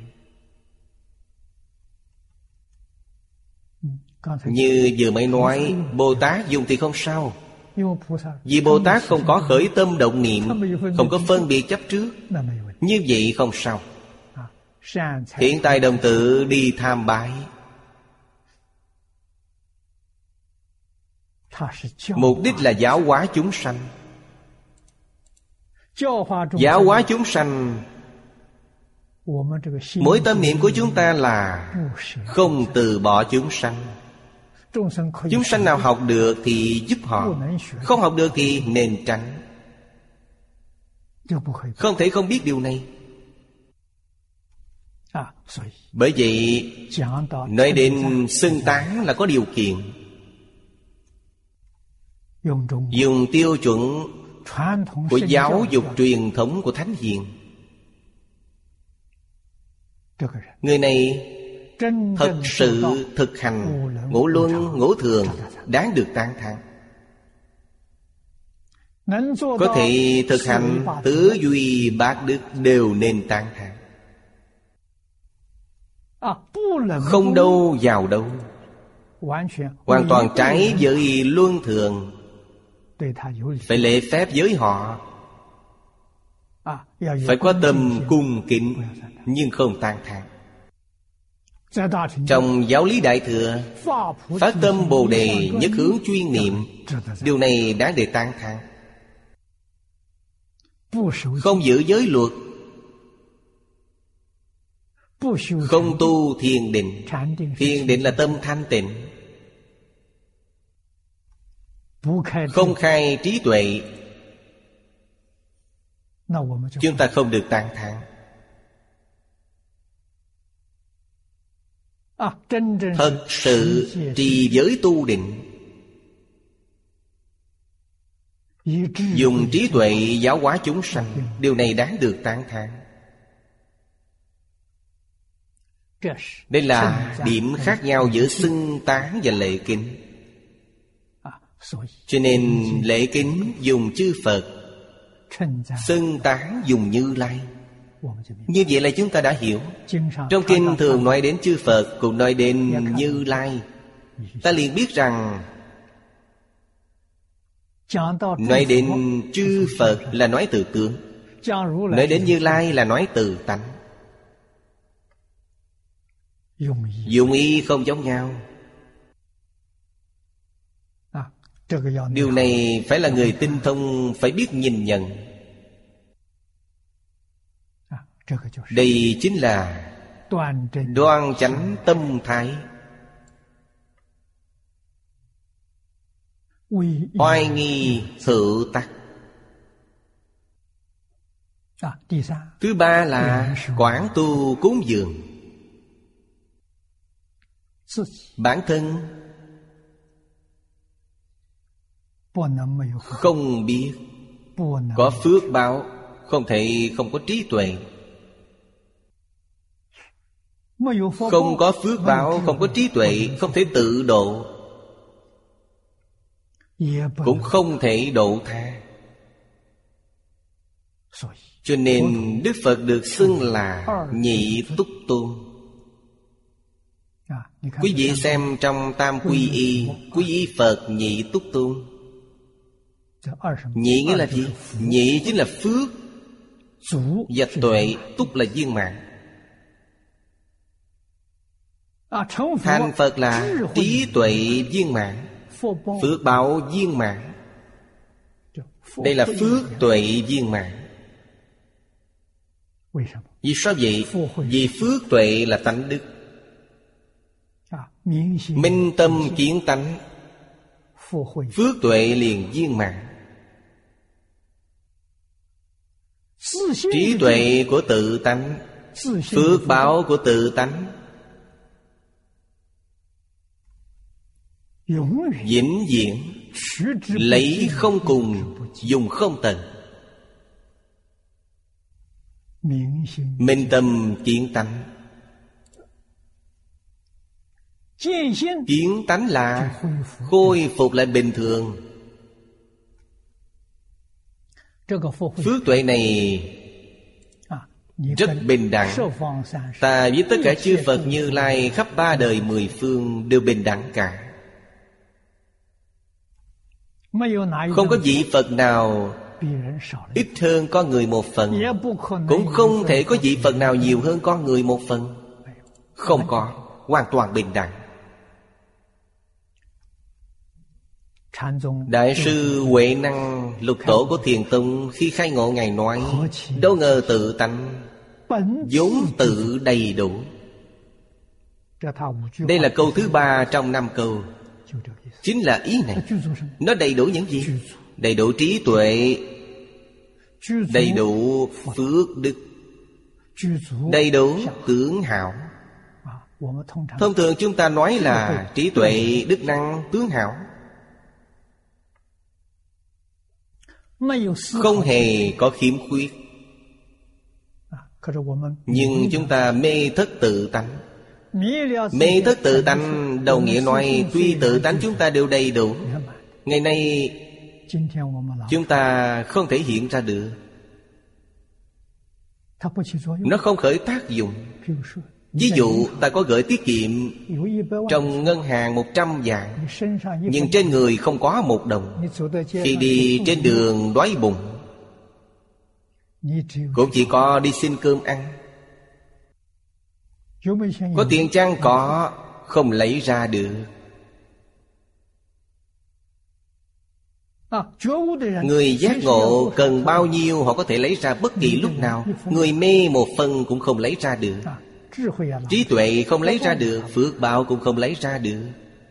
Như vừa mới nói, Bồ Tát dùng thì không sao. Vì Bồ Tát không có khởi tâm động niệm, không có phân biệt chấp trước, như vậy không sao. Thiện tài đồng tử đi tham bái, mục đích là giáo hóa chúng sanh. Giáo hóa chúng sanh, mỗi tâm niệm của chúng ta là không từ bỏ chúng sanh. Chúng sanh nào học được thì giúp họ, không học được thì nên tránh. Không thể không biết điều này. Bởi vậy nói đến xưng tán là có điều kiện. Dùng tiêu chuẩn của giáo dục truyền thống của Thánh Hiền. Người này thật sự thực hành ngũ luân ngũ thường, đáng được tán thán. Có thể thực hành tứ duy bát đức đều nên tán thán. Không đâu vào đâu, hoàn toàn trái với luân thường. Phải lễ phép với họ, phải có tâm cung kính, nhưng không tán thán. Trong giáo lý Đại Thừa, phát tâm Bồ Đề nhất hướng chuyên niệm, điều này đáng để tán thán. Không giữ giới luật, không tu thiền định. Thiền định là tâm thanh tịnh. Không khai trí tuệ, chúng ta không được tán thán. Thật sự trì giới tu định, dùng trí tuệ giáo hóa chúng sanh, điều này đáng được tán thán. Đây là điểm khác nhau giữa xưng tán và lễ kính. Cho nên lễ kính dùng chư Phật, xưng tán dùng Như Lai. Như vậy là chúng ta đã hiểu. Trong kinh thường nói đến chư Phật, cũng nói đến Như Lai. Ta liền biết rằng nói đến chư Phật là nói từ tướng, nói đến Như Lai là nói từ tánh. Dụng ý không giống nhau. Điều này phải là người tinh thông, phải biết nhìn nhận. Đây chính là đoan chánh tâm thái. oai nghi thự tắc. Thứ ba là quảng tu cúng dường. Bản thân không biết, có phước báo, không thể không có trí tuệ. Không có phước báo, không có trí tuệ, không thể tự độ, cũng không thể độ tha. Cho nên Đức Phật được xưng là Nhị Túc Tôn. Quý vị xem trong Tam Quy Y, Quy Y Phật Nhị Túc Tôn. Nhị nghĩa là gì? Nhị chính là phước và tuệ, túc là viên mãn. Thành Phật là trí tuệ viên mãn, phước báo viên mãn. Đây là phước tuệ viên mãn. Vì sao vậy? Vì phước tuệ là tánh đức. Minh tâm kiến tánh, phước tuệ liền viên mãn. Trí tuệ của tự tánh, phước báo của tự tánh vĩnh viễn, lấy không cùng, dùng không tận. Minh tâm kiến tánh. Kiến tánh là khôi phục lại bình thường. Phước tuệ này rất bình đẳng. Ta với tất cả chư Phật Như Lai khắp ba đời mười phương đều bình đẳng cả. Không có vị Phật nào ít hơn con người một phần, cũng không thể có vị Phật nào nhiều hơn con người một phần. Không có, hoàn toàn bình đẳng. Đại sư Huệ Năng Lục Tổ của Thiền Tông khi khai ngộ Ngài nói: đâu ngờ tự tánh vốn tự đầy đủ. Đây là câu thứ ba trong 5 câu. Chính là ý này. Nó đầy đủ những gì? Đầy đủ trí tuệ, đầy đủ phước đức, đầy đủ tướng hảo. Thông thường chúng ta nói là trí tuệ, đức năng, tướng hảo, không hề có khiếm khuyết. Nhưng chúng ta mê thất tự tánh. Mê thất tự tánh đồng nghĩa nói tuy tự tánh chúng ta đều đầy đủ, ngày nay chúng ta không thể hiện ra được. Nó không khởi tác dụng. Ví dụ ta có gửi tiết kiệm trong ngân hàng 100 vạn, nhưng trên người không có 1 đồng. Khi đi trên đường đói bụng, cũng chỉ có đi xin cơm ăn. Có tiền chăng? Có, không lấy ra được. Người giác ngộ cần bao nhiêu họ có thể lấy ra bất kỳ lúc nào. Người mê 1 phân cũng không lấy ra được. Trí tuệ không lấy ra được, phước báo cũng không lấy ra được.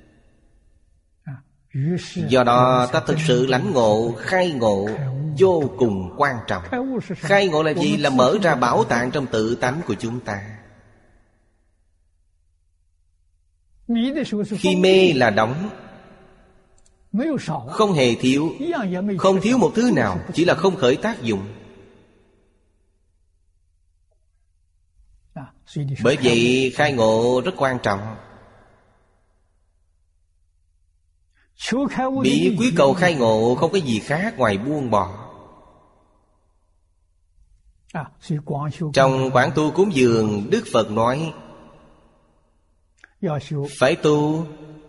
Do đó ta thực sự lãnh ngộ, khai ngộ vô cùng quan trọng. Khai ngộ là gì? Là mở ra bảo tàng trong tự tánh của chúng ta. Khi mê là đóng, không hề thiếu, không thiếu một thứ nào, chỉ là không khởi tác dụng. Bởi vậy khai ngộ rất quan trọng. Bí quyết cầu khai ngộ không có gì khác ngoài buông bỏ. Trong Quảng Tu Cúng Dường, Đức Phật nói phải tu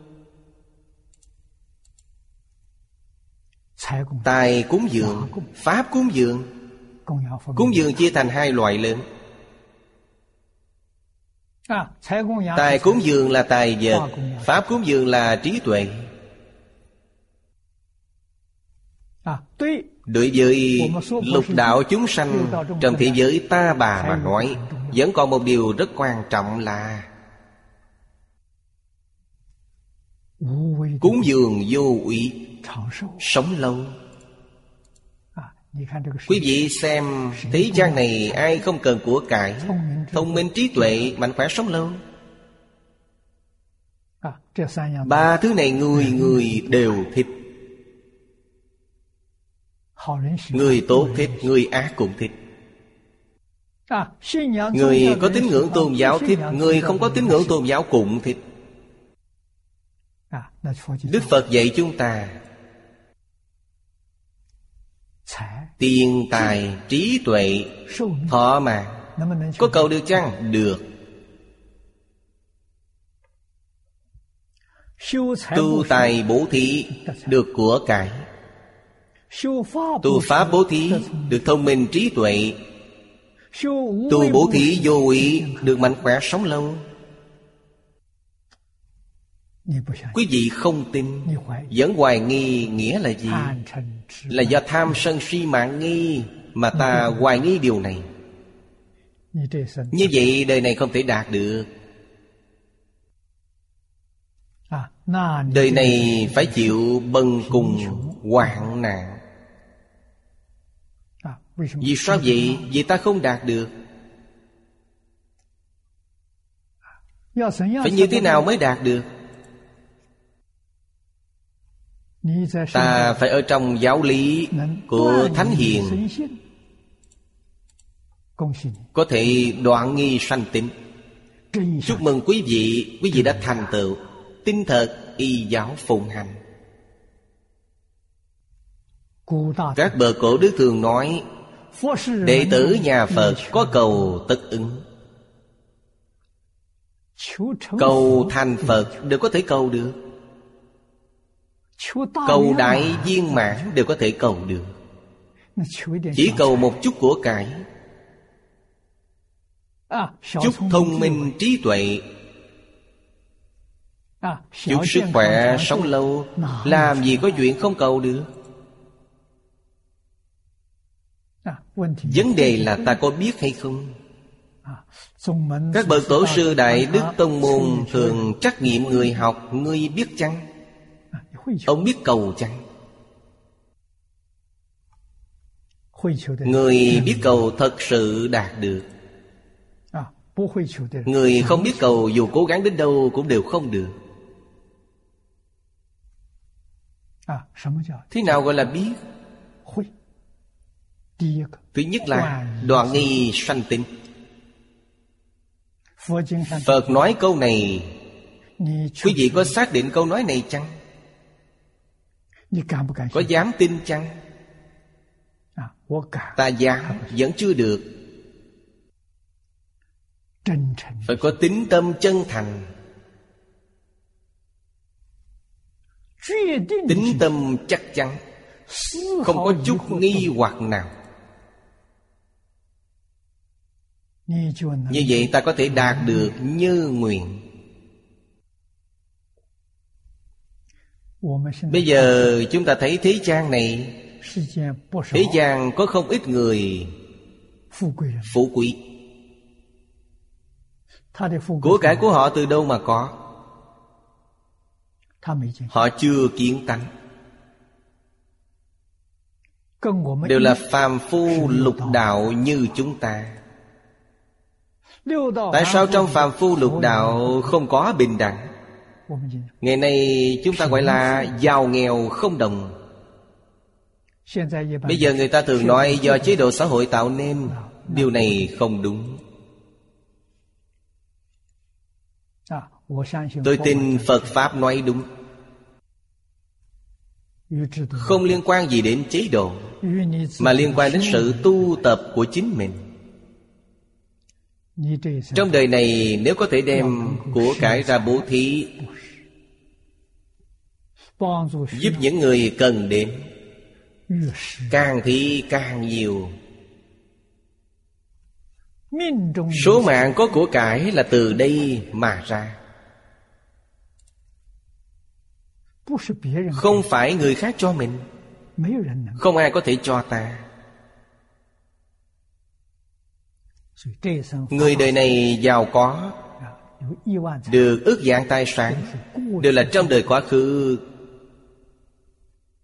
tài cúng dường, pháp cúng dường. Cúng dường chia thành 2 loại lớn. Tài cúng dường là tài vật, pháp cúng dường là trí tuệ. Đối với lục đạo chúng sanh trong thế giới ta bà mà nói, vẫn còn một điều rất quan trọng là cúng dường vô úy. sống lâu. Quý vị xem thế gian này ai không cần của cải, thông minh, trí tuệ, mạnh khỏe, sống lâu. Ba thứ này người người đều thích. Người tốt thích, người ác cũng thích. Người có tín ngưỡng tôn giáo thích, người không có tín ngưỡng tôn giáo cũng thích. Đức Phật dạy chúng ta tiền tài, trí tuệ, thọ mạng, có cầu được chăng? Được. Tu tài bố thí, được của cải. Tu pháp bố thí, được thông minh trí tuệ. Tu bố thí vô úy, được mạnh khỏe sống lâu. Quý vị không tin, vẫn hoài nghi, nghĩa là gì? Là do tham sân si mạng nghi mà ta hoài nghi điều này. Như vậy đời này không thể đạt được. Đời này phải chịu bần cùng hoạn nạn. Vì sao vậy? Vì ta không đạt được. Phải như thế nào mới đạt được? Ta phải ở trong giáo lý của Thánh Hiền, có thể đoạn nghi sanh tín. Chúc mừng quý vị đã thành tựu tin thật, y giáo phụng hành. Các bậc cổ đức thường nói, đệ tử nhà Phật có cầu tất ứng. Cầu thành Phật đều có thể cầu được. Cầu đại viên mãn đều có thể cầu được. Chỉ cầu một chút của cải, chút thông minh trí tuệ, chút sức khỏe sống lâu, làm gì có chuyện không cầu được. Vấn đề là ta có biết hay không. Các bậc tổ sư Đại Đức Tông Môn thường trắc nghiệm người học, ngươi biết chăng? Ông biết cầu chăng? Người biết cầu thật sự đạt được. Người không biết cầu dù cố gắng đến đâu cũng đều không được. Thế nào gọi là biết? Thứ nhất là đoạn nghi sanh tín. Phật nói câu này, quý vị có xác định câu nói này chăng? Có dám tin chăng? Ta dám, vẫn chưa được. Phải có tín tâm chân thành, tín tâm chắc chắn, không có chút nghi hoặc nào. Như vậy ta có thể đạt được như nguyện. Bây giờ chúng ta thấy thế gian này, thế gian có không ít người phú quý. Của cải của họ từ đâu mà có? Họ chưa kiến tánh, đều là phàm phu lục đạo như chúng ta. Tại sao trong phàm phu lục đạo không có bình đẳng? Ngày nay chúng ta gọi là giàu nghèo không đồng. Bây giờ người ta thường nói do chế độ xã hội tạo nên. Điều này không đúng. Tôi tin Phật Pháp nói đúng. Không liên quan gì đến chế độ, mà liên quan đến sự tu tập của chính mình. Trong đời này nếu có thể đem của cải ra bố thí, giúp những người cần đến, càng thí càng nhiều. Số mạng có của cải là từ đây mà ra, không phải người khác cho mình. Không ai có thể cho ta. Người đời này giàu có, được ước vạn tài sản, đều là trong đời quá khứ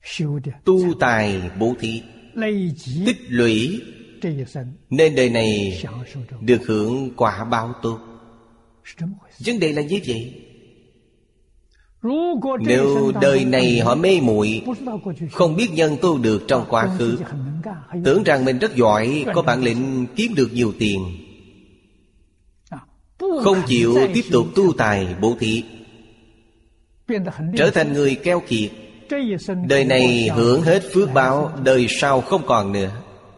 tu tài bố thí, tích lũy, nên đời này được hưởng quả báo tốt. Vấn đề là như vậy. Nếu đời này họ mê muội, không biết nhân tu được trong quá khứ, tưởng rằng mình rất giỏi, có bản lĩnh kiếm được nhiều tiền, không chịu tiếp tục tu tài bố thí, trở thành người keo kiệt, đời này hưởng hết phước báo, đời sau không còn nữa.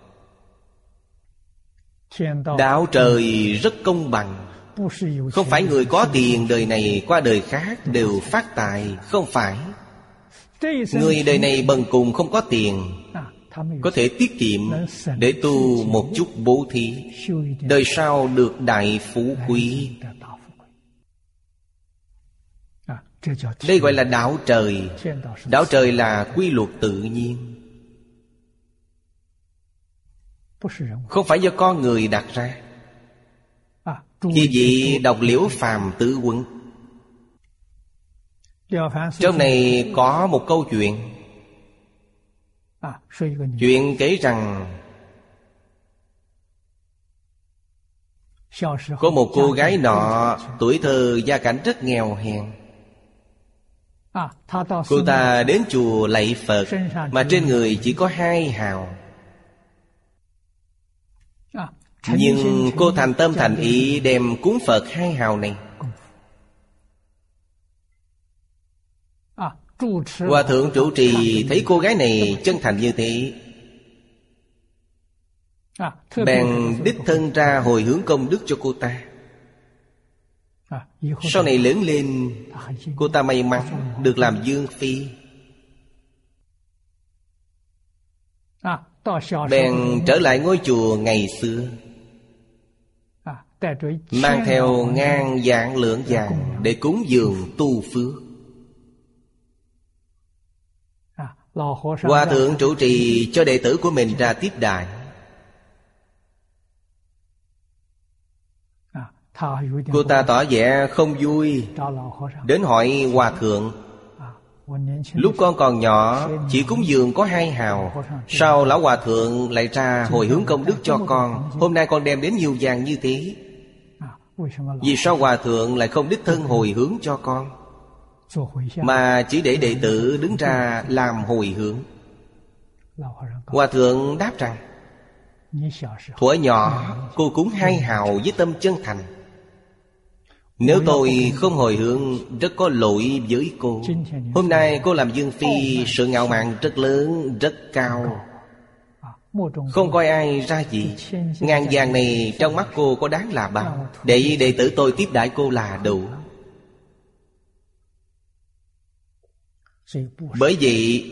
Đạo trời rất công bằng. Không phải người có tiền đời này qua đời khác đều phát tài. Không phải. Người đời này bần cùng không có tiền, có thể tiết kiệm để tu một chút bố thí, đời sau được đại phú quý. Đây gọi là đạo trời. Đạo trời là quy luật tự nhiên, không phải do con người đặt ra. Vì vậy đọc Liễu Phàm Tử Quân, trong này có một câu chuyện. Chuyện kể rằng có một cô gái nọ tuổi thơ gia cảnh rất nghèo hèn. Cô ta đến chùa lạy Phật, mà trên người chỉ có 2 hào. Nhưng cô thành tâm thành ý đem cúng Phật 2 hào này. Hòa thượng trụ trì thấy cô gái này chân thành như thế, bèn đích thân ra hồi hướng công đức cho cô ta. Sau này lớn lên, cô ta may mắn được làm dương phi. Bèn trở lại ngôi chùa ngày xưa, mang theo ngàn vạn lượng vàng để cúng dường tu phước. Hòa thượng trụ trì cho đệ tử của mình ra tiếp đãi. Cô ta tỏ vẻ không vui, đến hỏi Hòa thượng: lúc con còn nhỏ chỉ cúng dường có 2 hào, sao lão Hòa thượng lại ra hồi hướng công đức cho con? Hôm nay con đem đến nhiều vàng như thế, vì sao Hòa thượng lại không đích thân hồi hướng cho con, mà chỉ để đệ tử đứng ra làm hồi hướng? Hòa thượng đáp rằng: thuở nhỏ cô cúng 2 hào với tâm chân thành. Nếu tôi không hồi hướng, rất có lỗi với cô. Hôm nay cô làm dương phi, sự ngạo mạn rất lớn, rất cao, không coi ai ra gì. Ngàn vàng này trong mắt cô có đáng là bao? Để đệ tử tôi tiếp đãi cô là đủ. Bởi vậy,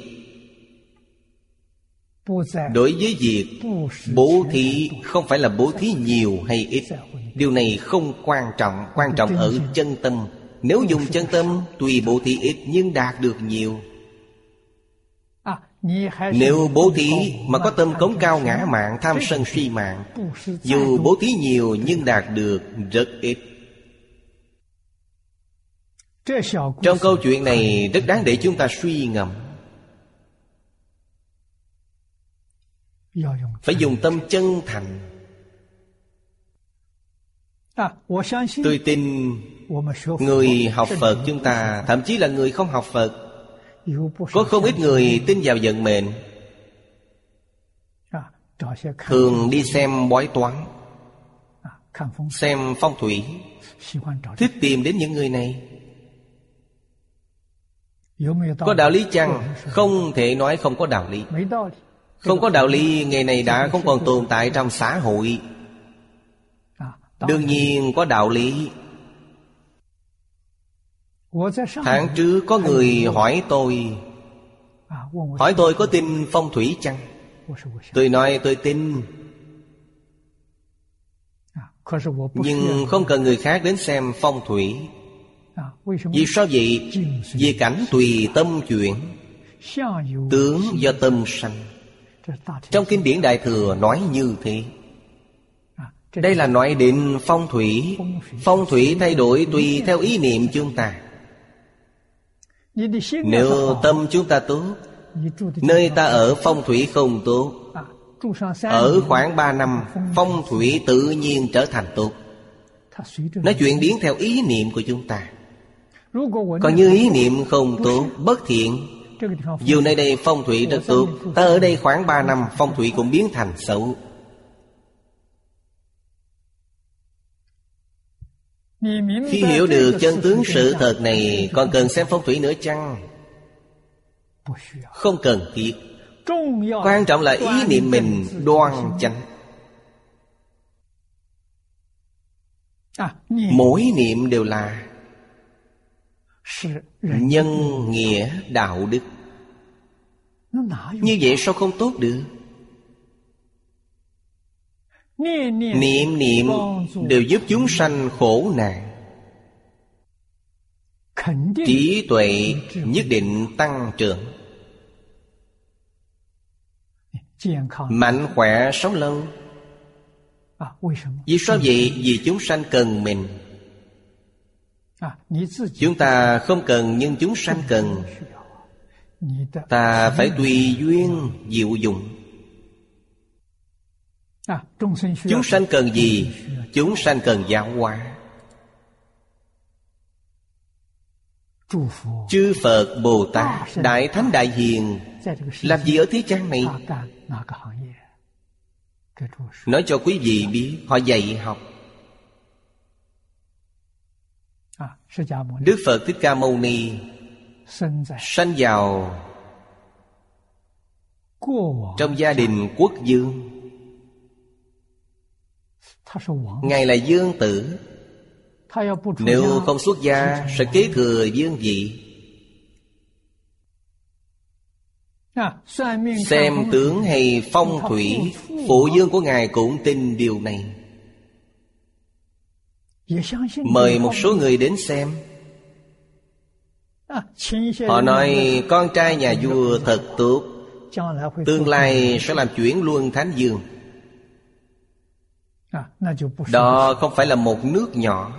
đối với việc bố thí, không phải là bố thí nhiều hay ít, điều này không quan trọng. Quan trọng ở chân tâm. Nếu dùng chân tâm, tuy bố thí ít nhưng đạt được nhiều. Nếu bố thí mà có tâm cống cao ngã mạn, tham sân si mạng, dù bố thí nhiều nhưng đạt được rất ít. Trong câu chuyện này rất đáng để chúng ta suy ngẫm. Phải dùng tâm chân thành. Tôi tin người học Phật chúng ta, thậm chí là người không học Phật, có không ít người tin vào vận mệnh, thường đi xem bói toán, xem phong thủy, thích tìm đến những người này. Có đạo lý chăng? Không thể nói không có đạo lý. Không có đạo lý, ngày này đã không còn tồn tại trong xã hội. Đương nhiên có đạo lý. Tháng trước có người hỏi tôi có tin phong thủy chăng? Tôi nói tôi tin, nhưng không cần người khác đến xem phong thủy. Vì sao vậy? Vì cảnh tùy tâm chuyển, tướng do tâm sanh. Trong kinh điển Đại Thừa nói như thế. Đây là nói đến phong thủy. Phong thủy thay đổi tùy theo ý niệm chúng ta. Nếu tâm chúng ta tốt, Nơi ta ở phong thủy không tốt, ở khoảng 3 năm, phong thủy tự nhiên trở thành tốt. Nó chuyển biến theo ý niệm của chúng ta. Còn như ý niệm không tốt, bất thiện, dù nơi đây phong thủy rất tốt, ta ở đây khoảng 3 năm, phong thủy cũng biến thành xấu. Khi hiểu được chân tướng sự thật này, còn cần xem phong thủy nữa chăng? Không cần thiết. Quan trọng là ý niệm mình đoan chánh. Mỗi niệm đều là nhân nghĩa đạo đức. Như vậy sao không tốt được? Niệm niệm đều giúp chúng sanh khổ nạn. Trí tuệ nhất định tăng trưởng. Mạnh khỏe sống lâu. Vì sao vậy? Vì chúng sanh cần mình. Chúng ta không cần nhưng chúng sanh cần. Ta phải tùy duyên diệu dụng. Chúng sanh cần gì? Chúng sanh cần giáo hóa. Chư Phật Bồ Tát Đại Thánh Đại Hiền làm gì ở thế gian này? Nói cho quý vị biết, họ dạy học. Đức Phật Thích Ca Mâu Ni sanh vào trong gia đình quốc vương. Ngài là vương tử. Nếu không xuất gia sẽ kế thừa vương vị. Xem tướng hay phong thủy, phụ vương của Ngài cũng tin điều này. Mời một số người đến xem. Họ nói con trai nhà vua thật tốt, tương lai sẽ làm chuyển luân thánh vương. Đó không phải là một nước nhỏ.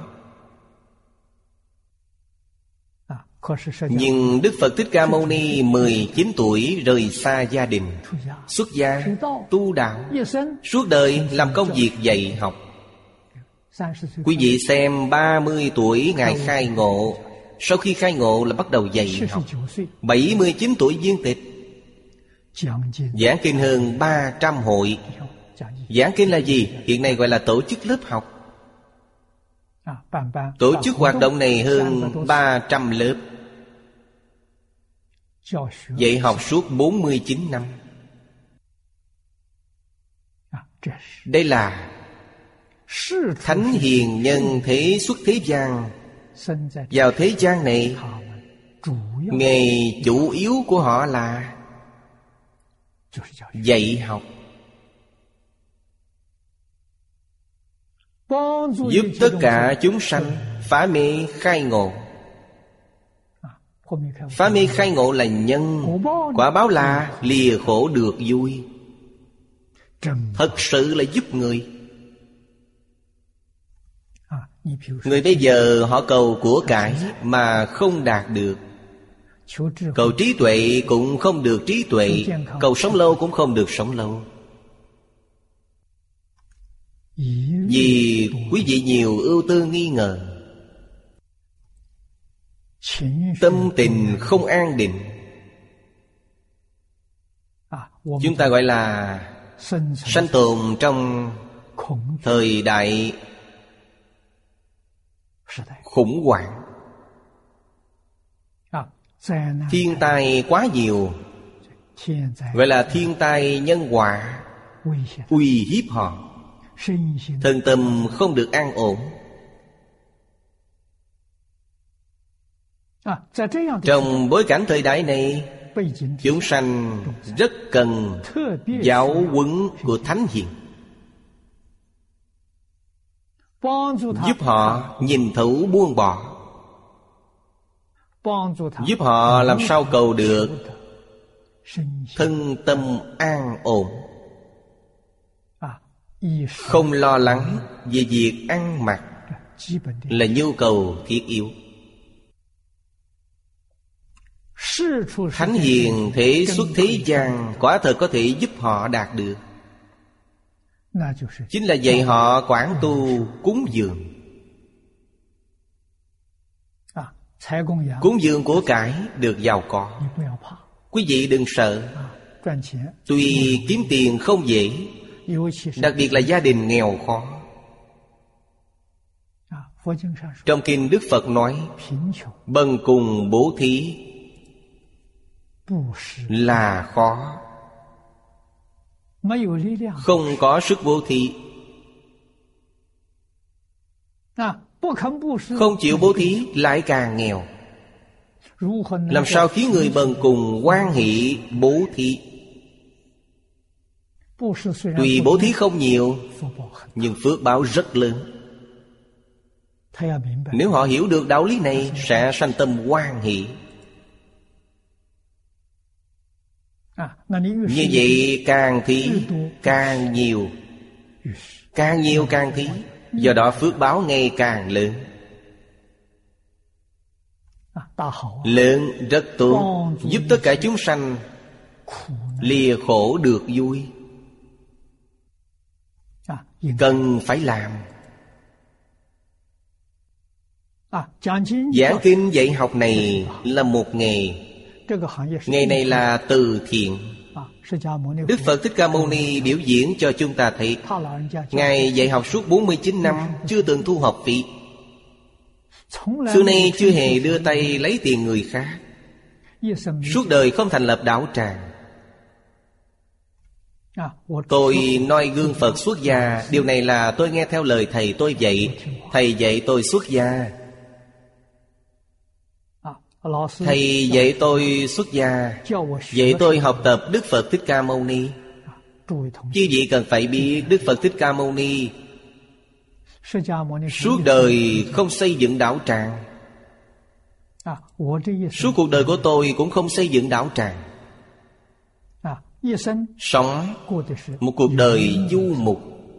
Nhưng Đức Phật Thích Ca Mâu Ni 19 tuổi rời xa gia đình, xuất gia, tu đạo, suốt đời làm công việc dạy học. Quý vị xem 30 tuổi Ngài khai ngộ. Sau khi khai ngộ là bắt đầu dạy học. 79 tuổi viên tịch, giảng kinh hơn 300 hội. Giảng kinh là gì? Hiện nay gọi là tổ chức lớp học. Tổ chức hoạt động này hơn 300 lớp. Dạy học suốt 49 năm. Đây là thánh hiền nhân thế xuất thế gian. Vào thế gian này, nghề chủ yếu của họ là dạy học, giúp tất cả chúng sanh phá mê khai ngộ. Phá mê khai ngộ là nhân, quả báo là lìa khổ được vui. Thật sự là giúp người. Người bây giờ họ cầu của cải mà không đạt được. Cầu trí tuệ cũng không được trí tuệ. Cầu sống lâu cũng không được sống lâu. Vì quý vị nhiều ưu tư nghi ngờ, tâm tình không an định. Chúng ta gọi là sanh tồn trong thời đại khủng hoảng. Thiên tai quá nhiều, gọi là thiên tai nhân họa, uy hiếp họ. Thân tâm không được an ổn. Trong bối cảnh thời đại này, chúng sanh rất cần giáo huấn của Thánh Hiền, giúp họ nhìn thấu buông bỏ, giúp họ làm sao cầu được thân tâm an ổn, không lo lắng về việc ăn mặc, là nhu cầu thiết yếu. thánh hiền thế xuất thế gian, quả thật có thể giúp họ đạt được. Chính là dạy họ quán tu cúng dường. Cúng dường của cải được giàu có. Quý vị đừng sợ. Tuy kiếm tiền không dễ, đặc biệt là gia đình nghèo khó. Trong kinh Đức Phật nói, bần cùng bố thí là khó. Không có sức bố thí, không chịu bố thí lại càng nghèo. Làm sao khiến người bần cùng hoan hỷ bố thí? Tuy bố thí không nhiều, nhưng phước báo rất lớn. Nếu họ hiểu được đạo lý này, sẽ sanh tâm hoan hỷ. Như vậy càng thí càng nhiều, càng nhiều càng thí. Do đó phước báo ngày càng lớn. Lớn rất tốt, giúp tất cả chúng sanh lìa khổ được vui. Cần phải làm. Giảng kinh dạy học này là một nghề. Nghề này là từ thiện. Đức Phật Thích Ca Mâu Ni biểu diễn cho chúng ta thấy, Ngài dạy học suốt 49 năm, chưa từng thu học phí. Xưa nay chưa hề đưa tay lấy tiền người khác. Suốt đời không thành lập đạo tràng. Tôi noi gương Phật xuất gia. Điều này là tôi nghe theo lời thầy tôi dạy. Thầy dạy tôi xuất gia. Thầy dạy tôi xuất gia, dạy tôi học tập Đức Phật Thích Ca Mâu Ni. Chứ vị cần phải biết Đức Phật Thích Ca Mâu Ni suốt đời không xây dựng đạo tràng. Suốt cuộc đời của tôi cũng không xây dựng đạo tràng. Sống một cuộc đời du mục.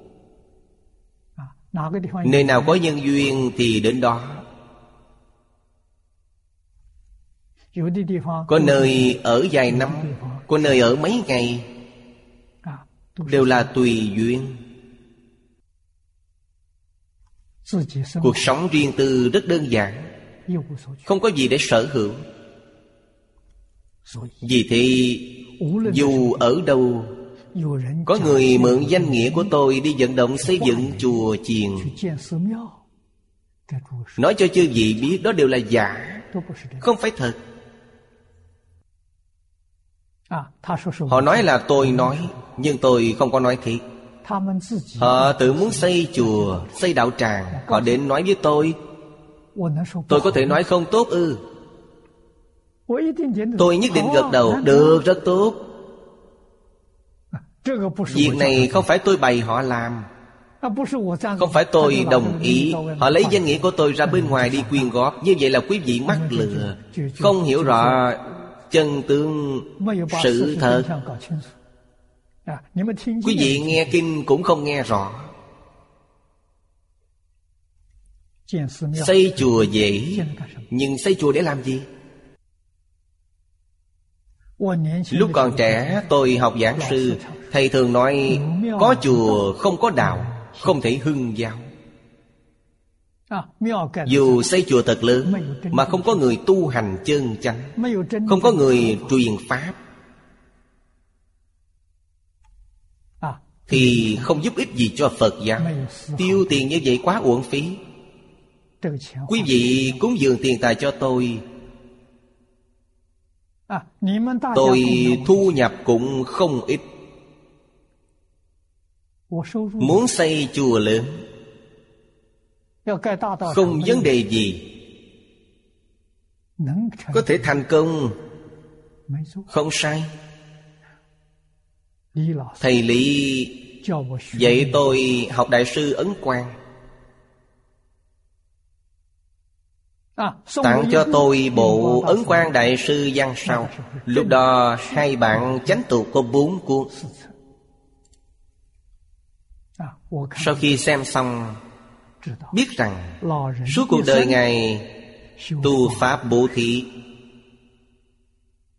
Nơi nào có nhân duyên thì đến đó. Có nơi ở vài năm, có nơi ở mấy ngày, đều là tùy duyên. Cuộc sống riêng tư rất đơn giản, không có gì để sở hữu. Vì thế dù ở đâu, có người mượn danh nghĩa của tôi đi vận động xây dựng chùa chiền, nói cho chư vị biết đó đều là giả, không phải thật. Họ nói là tôi nói, nhưng tôi không có nói thiệt. Họ tự muốn xây chùa, xây đạo tràng, họ đến nói với tôi có thể nói không tốt ư? Tôi nhất định gật đầu, được, rất tốt. Việc này không phải tôi bày họ làm, không phải tôi đồng ý. Họ lấy danh nghĩa của tôi ra bên ngoài đi quyên góp. Như vậy là quý vị mắc lừa, không hiểu rõ chân tướng sự thật. Quý vị nghe kinh cũng không nghe rõ. Xây chùa dễ, nhưng xây chùa để làm gì? Lúc còn trẻ tôi học giảng sư, thầy thường nói có chùa không có đạo, không thể hưng giáo. Dù xây chùa thật lớn mà không có người tu hành chân chánh, không có người truyền pháp, thì không giúp ích gì cho Phật giáo. Tiêu tiền như vậy quá uổng phí. Quý vị cúng dường tiền tài cho tôi thu nhập cũng không ít. Muốn xây chùa lớn không vấn đề gì, có thể thành công, không sai. Thầy Lý dạy tôi học Đại sư Ấn Quang, tặng cho tôi bộ Ấn Quang Đại sư văn sau. Lúc đó hai bạn chánh tục có 4 cuốn. Sau khi xem xong, biết rằng suốt cuộc đời Ngài tu pháp bố thí.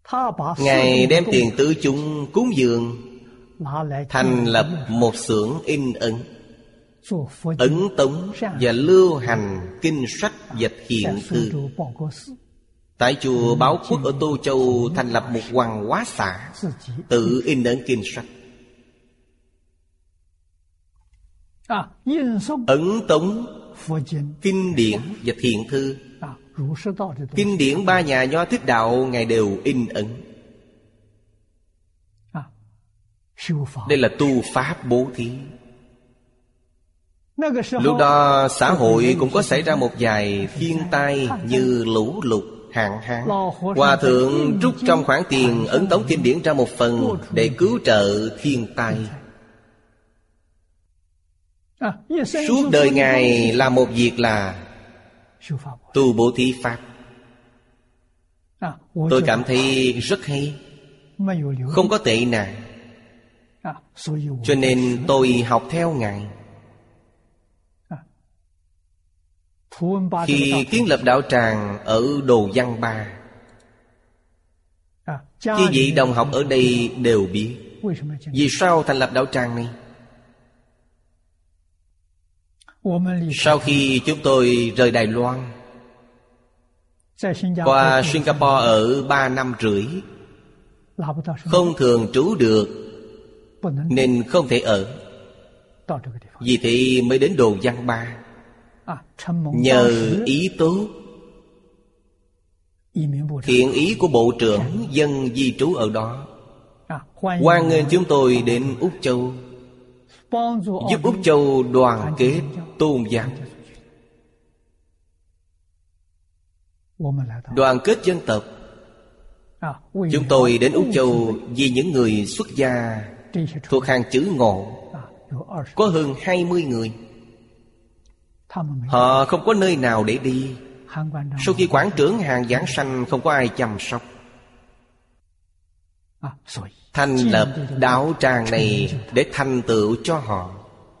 Ngài đem tiền tứ chúng cúng dường, thành lập một xưởng in ấn, ấn tống và lưu hành kinh sách và thiện thư. Tại chùa Báo Quốc ở Tô Châu thành lập một hoàng hóa xã, tự in ấn kinh sách, ấn tống kinh điển và thiện thư. Kinh điển ba nhà Nho Thích Đạo Ngài đều in ấn. Đây là tu pháp bố thí. Lúc đó xã hội cũng có xảy ra một vài thiên tai như lũ lụt, hạn hán. Hòa thượng rút trong khoản tiền ấn tống kinh điển ra một phần để cứu trợ thiên tai. Suốt đời Ngài làm một việc là tu bố thí pháp. Tôi cảm thấy rất hay, không có tệ nạn. Cho nên tôi học theo Ngài. Khi kiến lập đạo tràng ở Đồ Văn Ba, chư vị đồng học ở đây đều biết vì sao thành lập đạo tràng này. Sau khi chúng tôi rời Đài Loan, qua Singapore ở 3 năm rưỡi, không thường trú được nên không thể ở. Vì thế mới đến Đồ Văn Ba. Nhờ ý tốt, thiện ý của Bộ trưởng dân di trú ở đó, hoan nghênh chúng tôi đến Úc Châu, giúp Úc Châu đoàn kết tôn giáo, đoàn kết dân tộc. Chúng tôi đến Úc Châu vì những người xuất gia thuộc hàng chữ ngộ, có hơn 20 người. Họ không có nơi nào để đi. Sau khi quản trưởng hàng giảng sanh không có ai chăm sóc, thành lập đạo tràng này để thành tựu cho họ.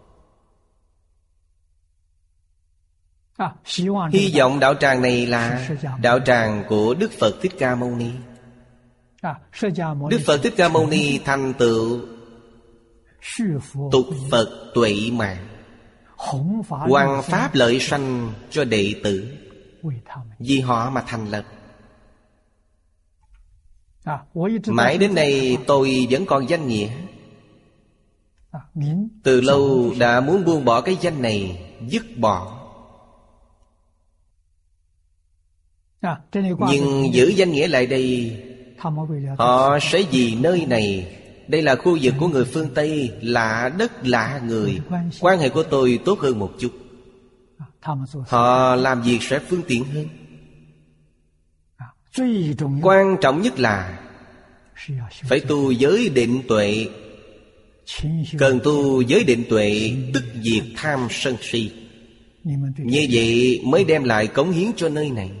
Hy vọng đạo tràng này là đạo tràng của Đức Phật Thích Ca Mâu Ni. Đức Phật Thích Ca Mâu Ni thành tựu tục Phật tuệ mạng, hoằng pháp lợi sanh cho đệ tử, vì họ mà thành lập. Mãi đến nay tôi vẫn còn danh nghĩa. Từ lâu đã muốn buông bỏ cái danh này, dứt bỏ. Nhưng giữ danh nghĩa lại đây, họ sẽ vì nơi này, đây là khu vực của người phương Tây, lạ đất lạ người, quan hệ của tôi tốt hơn một chút. Họ làm việc sẽ phương tiện hơn. Quan trọng nhất là phải tu giới định tuệ. Cần tu giới định tuệ, tức diệt tham sân si. Như vậy mới đem lại cống hiến cho nơi này.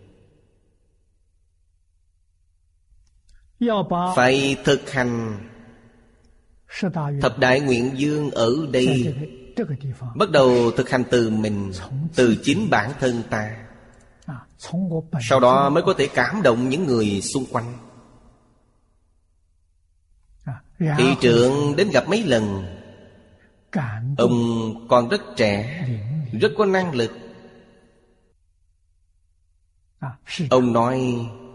Phải thực hành thập đại nguyện dương ở đây. Bắt đầu thực hành từ mình, từ chính bản thân ta. Sau đó mới có thể cảm động những người xung quanh. Thị trưởng đến gặp mấy lần. Ông còn rất trẻ, rất có năng lực. Ông nói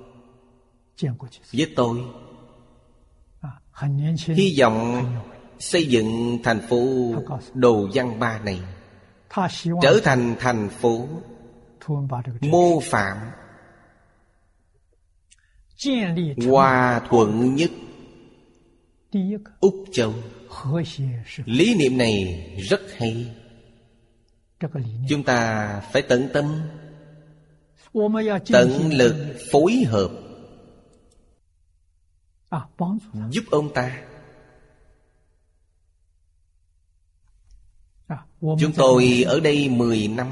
với tôi, hy vọng xây dựng thành phố Đồ Văn Ba này trở thành thành phố mô phạm hòa thuận nhất Úc Châu. Lý niệm này rất hay. Chúng ta phải tận tâm, tận lực phối hợp, giúp ông ta. Chúng tôi ở đây 10 năm.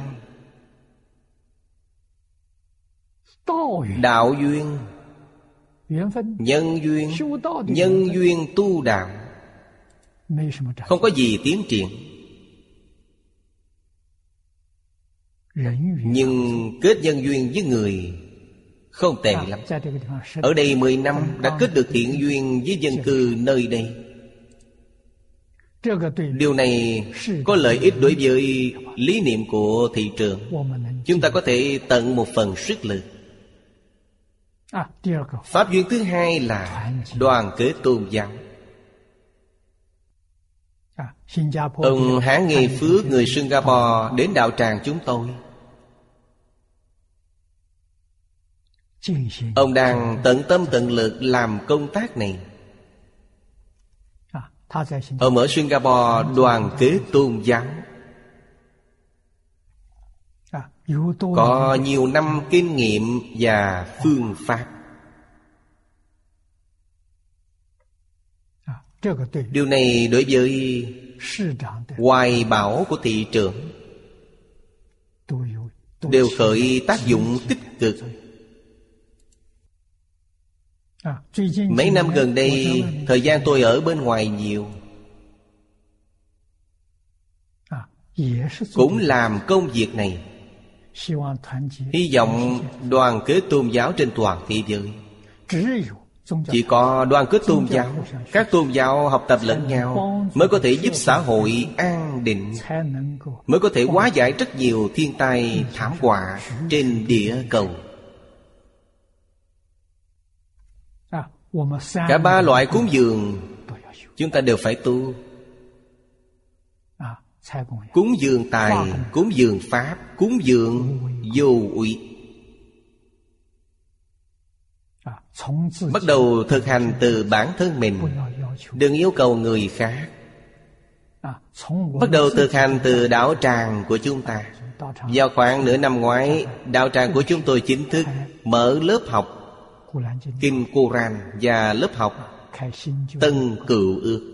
Đạo duyên, nhân duyên, nhân duyên tu đạo, không có gì tiến triển. Nhưng kết nhân duyên với người không tệ lắm. Ở đây 10 năm đã kết được thiện duyên với dân cư nơi đây. Điều này có lợi ích đối với lý niệm của thị trường. Chúng ta có thể tận một phần sức lực. Pháp duyên thứ hai là đoàn kết tôn giáo. Ông Hán Nghề Phước người Singapore đến đạo tràng chúng tôi. Ông đang tận tâm tận lực làm công tác này. Ông ở Singapore đoàn kết tôn giáo, có nhiều năm kinh nghiệm và phương pháp. Điều này đối với hoài bão của thị trường đều khởi tác dụng tích cực. Mấy năm gần đây, thời gian tôi ở bên ngoài nhiều, cũng làm công việc này. Hy vọng đoàn kết tôn giáo trên toàn thế giới. Chỉ có đoàn kết tôn giáo, các tôn giáo học tập lẫn nhau, mới có thể giúp xã hội an định, mới có thể hóa giải rất nhiều thiên tai thảm họa trên địa cầu. Cả ba loại cúng dường chúng ta đều phải tu. Cúng dường tài, cúng dường pháp, cúng dường vô úy. Bắt đầu thực hành từ bản thân mình, đừng yêu cầu người khác. Bắt đầu thực hành từ đạo tràng của chúng ta. Vào khoảng nửa năm ngoái, đạo tràng của chúng tôi chính thức mở lớp học Kinh Koran và lớp học Tân Cựu Ước.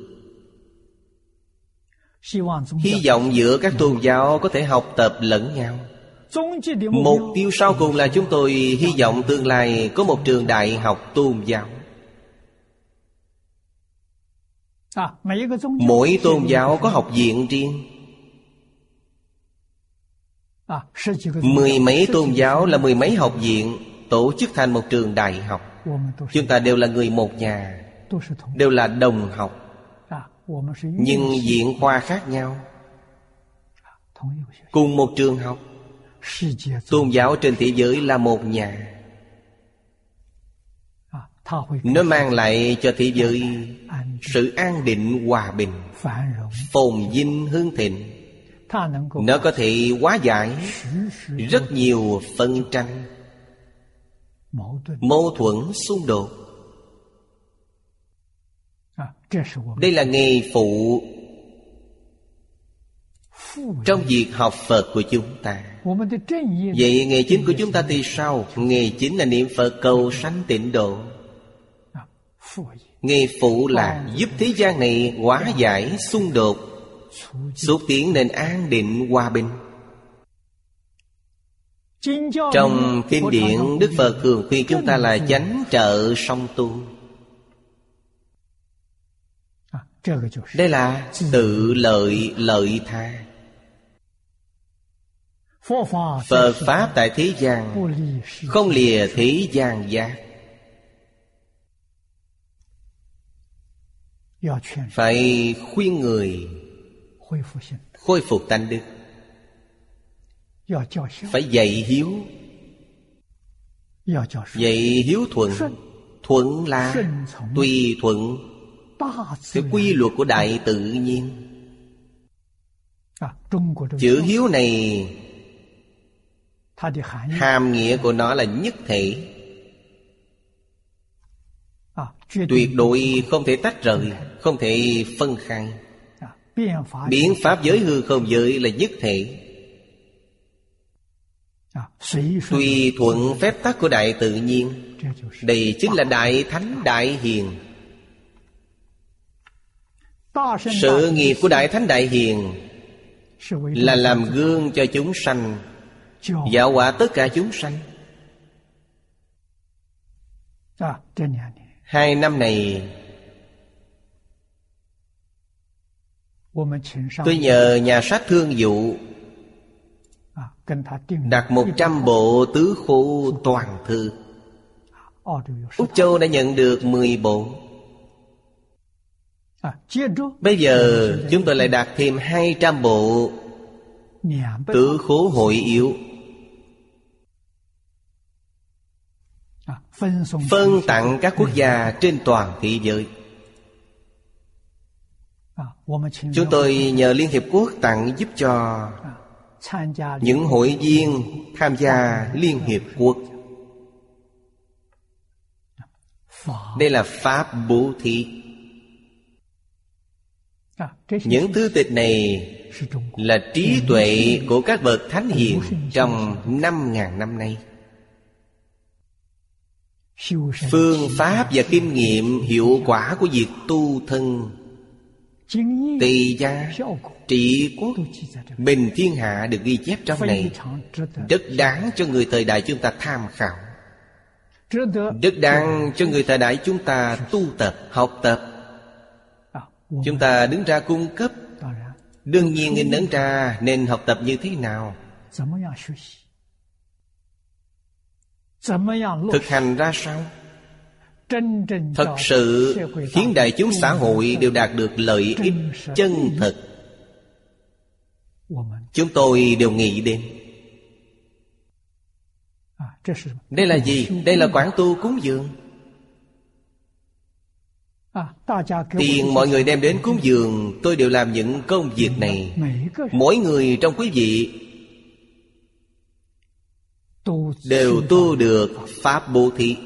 Hy vọng giữa các tôn giáo có thể học tập lẫn nhau. Mục tiêu sau cùng là chúng tôi hy vọng tương lai có một trường đại học tôn giáo. Mỗi tôn giáo có học viện riêng. 10 mấy tôn giáo là 10 mấy học viện, tổ chức thành một trường đại học. Chúng ta đều là người một nhà, đều là đồng học, nhưng viện khoa khác nhau. Cùng một trường học. Tôn giáo trên thế giới là một nhà. Nó mang lại cho thế giới sự an định, hòa bình, phồn vinh, hưng thịnh. Nó có thể hóa giải rất nhiều phân tranh, mâu thuẫn, xung đột. Đây là nghề phụ trong việc học Phật của chúng ta. Vậy nghề chính của chúng ta thì sao? Nghề chính là niệm Phật cầu sanh tịnh độ. Nghề phụ là giúp thế gian này hóa giải xung đột, xúc tiến nền an định hòa bình. Trong kinh điển, Đức Phật thường khuyên chúng ta là chánh trợ song tu. Đây là tự lợi lợi tha. Phật Pháp tại thế gian không lìa thế gian giác. Phải khuyên người khôi phục tánh đức. Phải dạy hiếu. Dạy hiếu thuận. Thuận là tùy thuận cái quy luật của đại tự nhiên. Chữ hiếu này, hàm nghĩa của nó là nhất thể, tuyệt đối không thể tách rời, không thể phân khai. Biến pháp giới hư không giới là nhất thể. Tùy thuận phép tắc của đại tự nhiên. Đây chính là đại thánh đại hiền. Sự nghiệp của đại thánh đại hiền là làm gương cho chúng sanh, giáo hóa tất cả chúng sanh. 2 năm này tôi nhờ nhà sách Thương Vụ đặt 100 bộ tứ khổ toàn thư. Úc Châu đã nhận được 10 bộ. Bây giờ chúng tôi lại đạt thêm 200 bộ Tứ Khố Hội Yếu, phân tặng các quốc gia trên toàn thế giới. Chúng tôi nhờ Liên Hiệp Quốc tặng giúp cho những hội viên tham gia Liên Hiệp Quốc. Đây là Pháp bố thí. Những thư tịch này là trí tuệ của các bậc thánh hiền trong 5.000 năm nay. Phương pháp và kinh nghiệm hiệu quả của việc tu thân, tỳ gia, trị quốc, bình thiên hạ được ghi chép trong này, rất đáng cho người thời đại chúng ta tham khảo, rất đáng cho người thời đại chúng ta tu tập, học tập. Chúng ta đứng ra cung cấp. Đương nhiên người đứng ra nên học tập như thế nào, thực hành ra sao, thật sự khiến đại chúng xã hội đều đạt được lợi ích chân thật. Chúng tôi đều nghĩ đến. Đây là gì? Đây là quán tu cúng dường. Tiền mọi người đem đến cúng dường, tôi đều làm những công việc này. Mỗi người trong quý vị đều tu được pháp bố thí.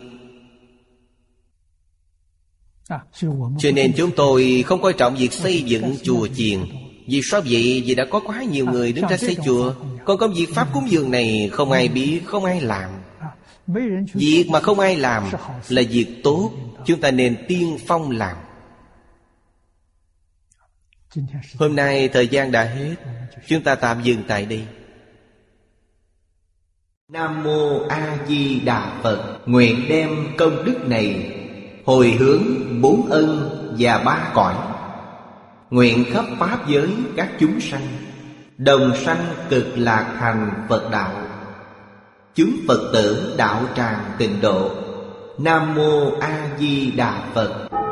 Cho nên chúng tôi không coi trọng việc xây dựng chùa chiền. Vì sao vậy? Vì đã có quá nhiều người đứng ra xây chùa. Còn công việc pháp cúng dường này không ai biết, không ai làm. Việc mà không ai làm là việc tốt, chúng ta nên tiên phong làm. Hôm nay thời gian đã hết, chúng ta tạm dừng tại đây. Nam Mô A Di Đà Phật. Nguyện đem công đức này hồi hướng 4 ân và 3 cõi, nguyện khắp pháp giới các chúng sanh đồng sanh cực lạc thành Phật đạo. Chúng Phật tử đạo tràng tịnh độ. Nam Mô A Di Đà Phật.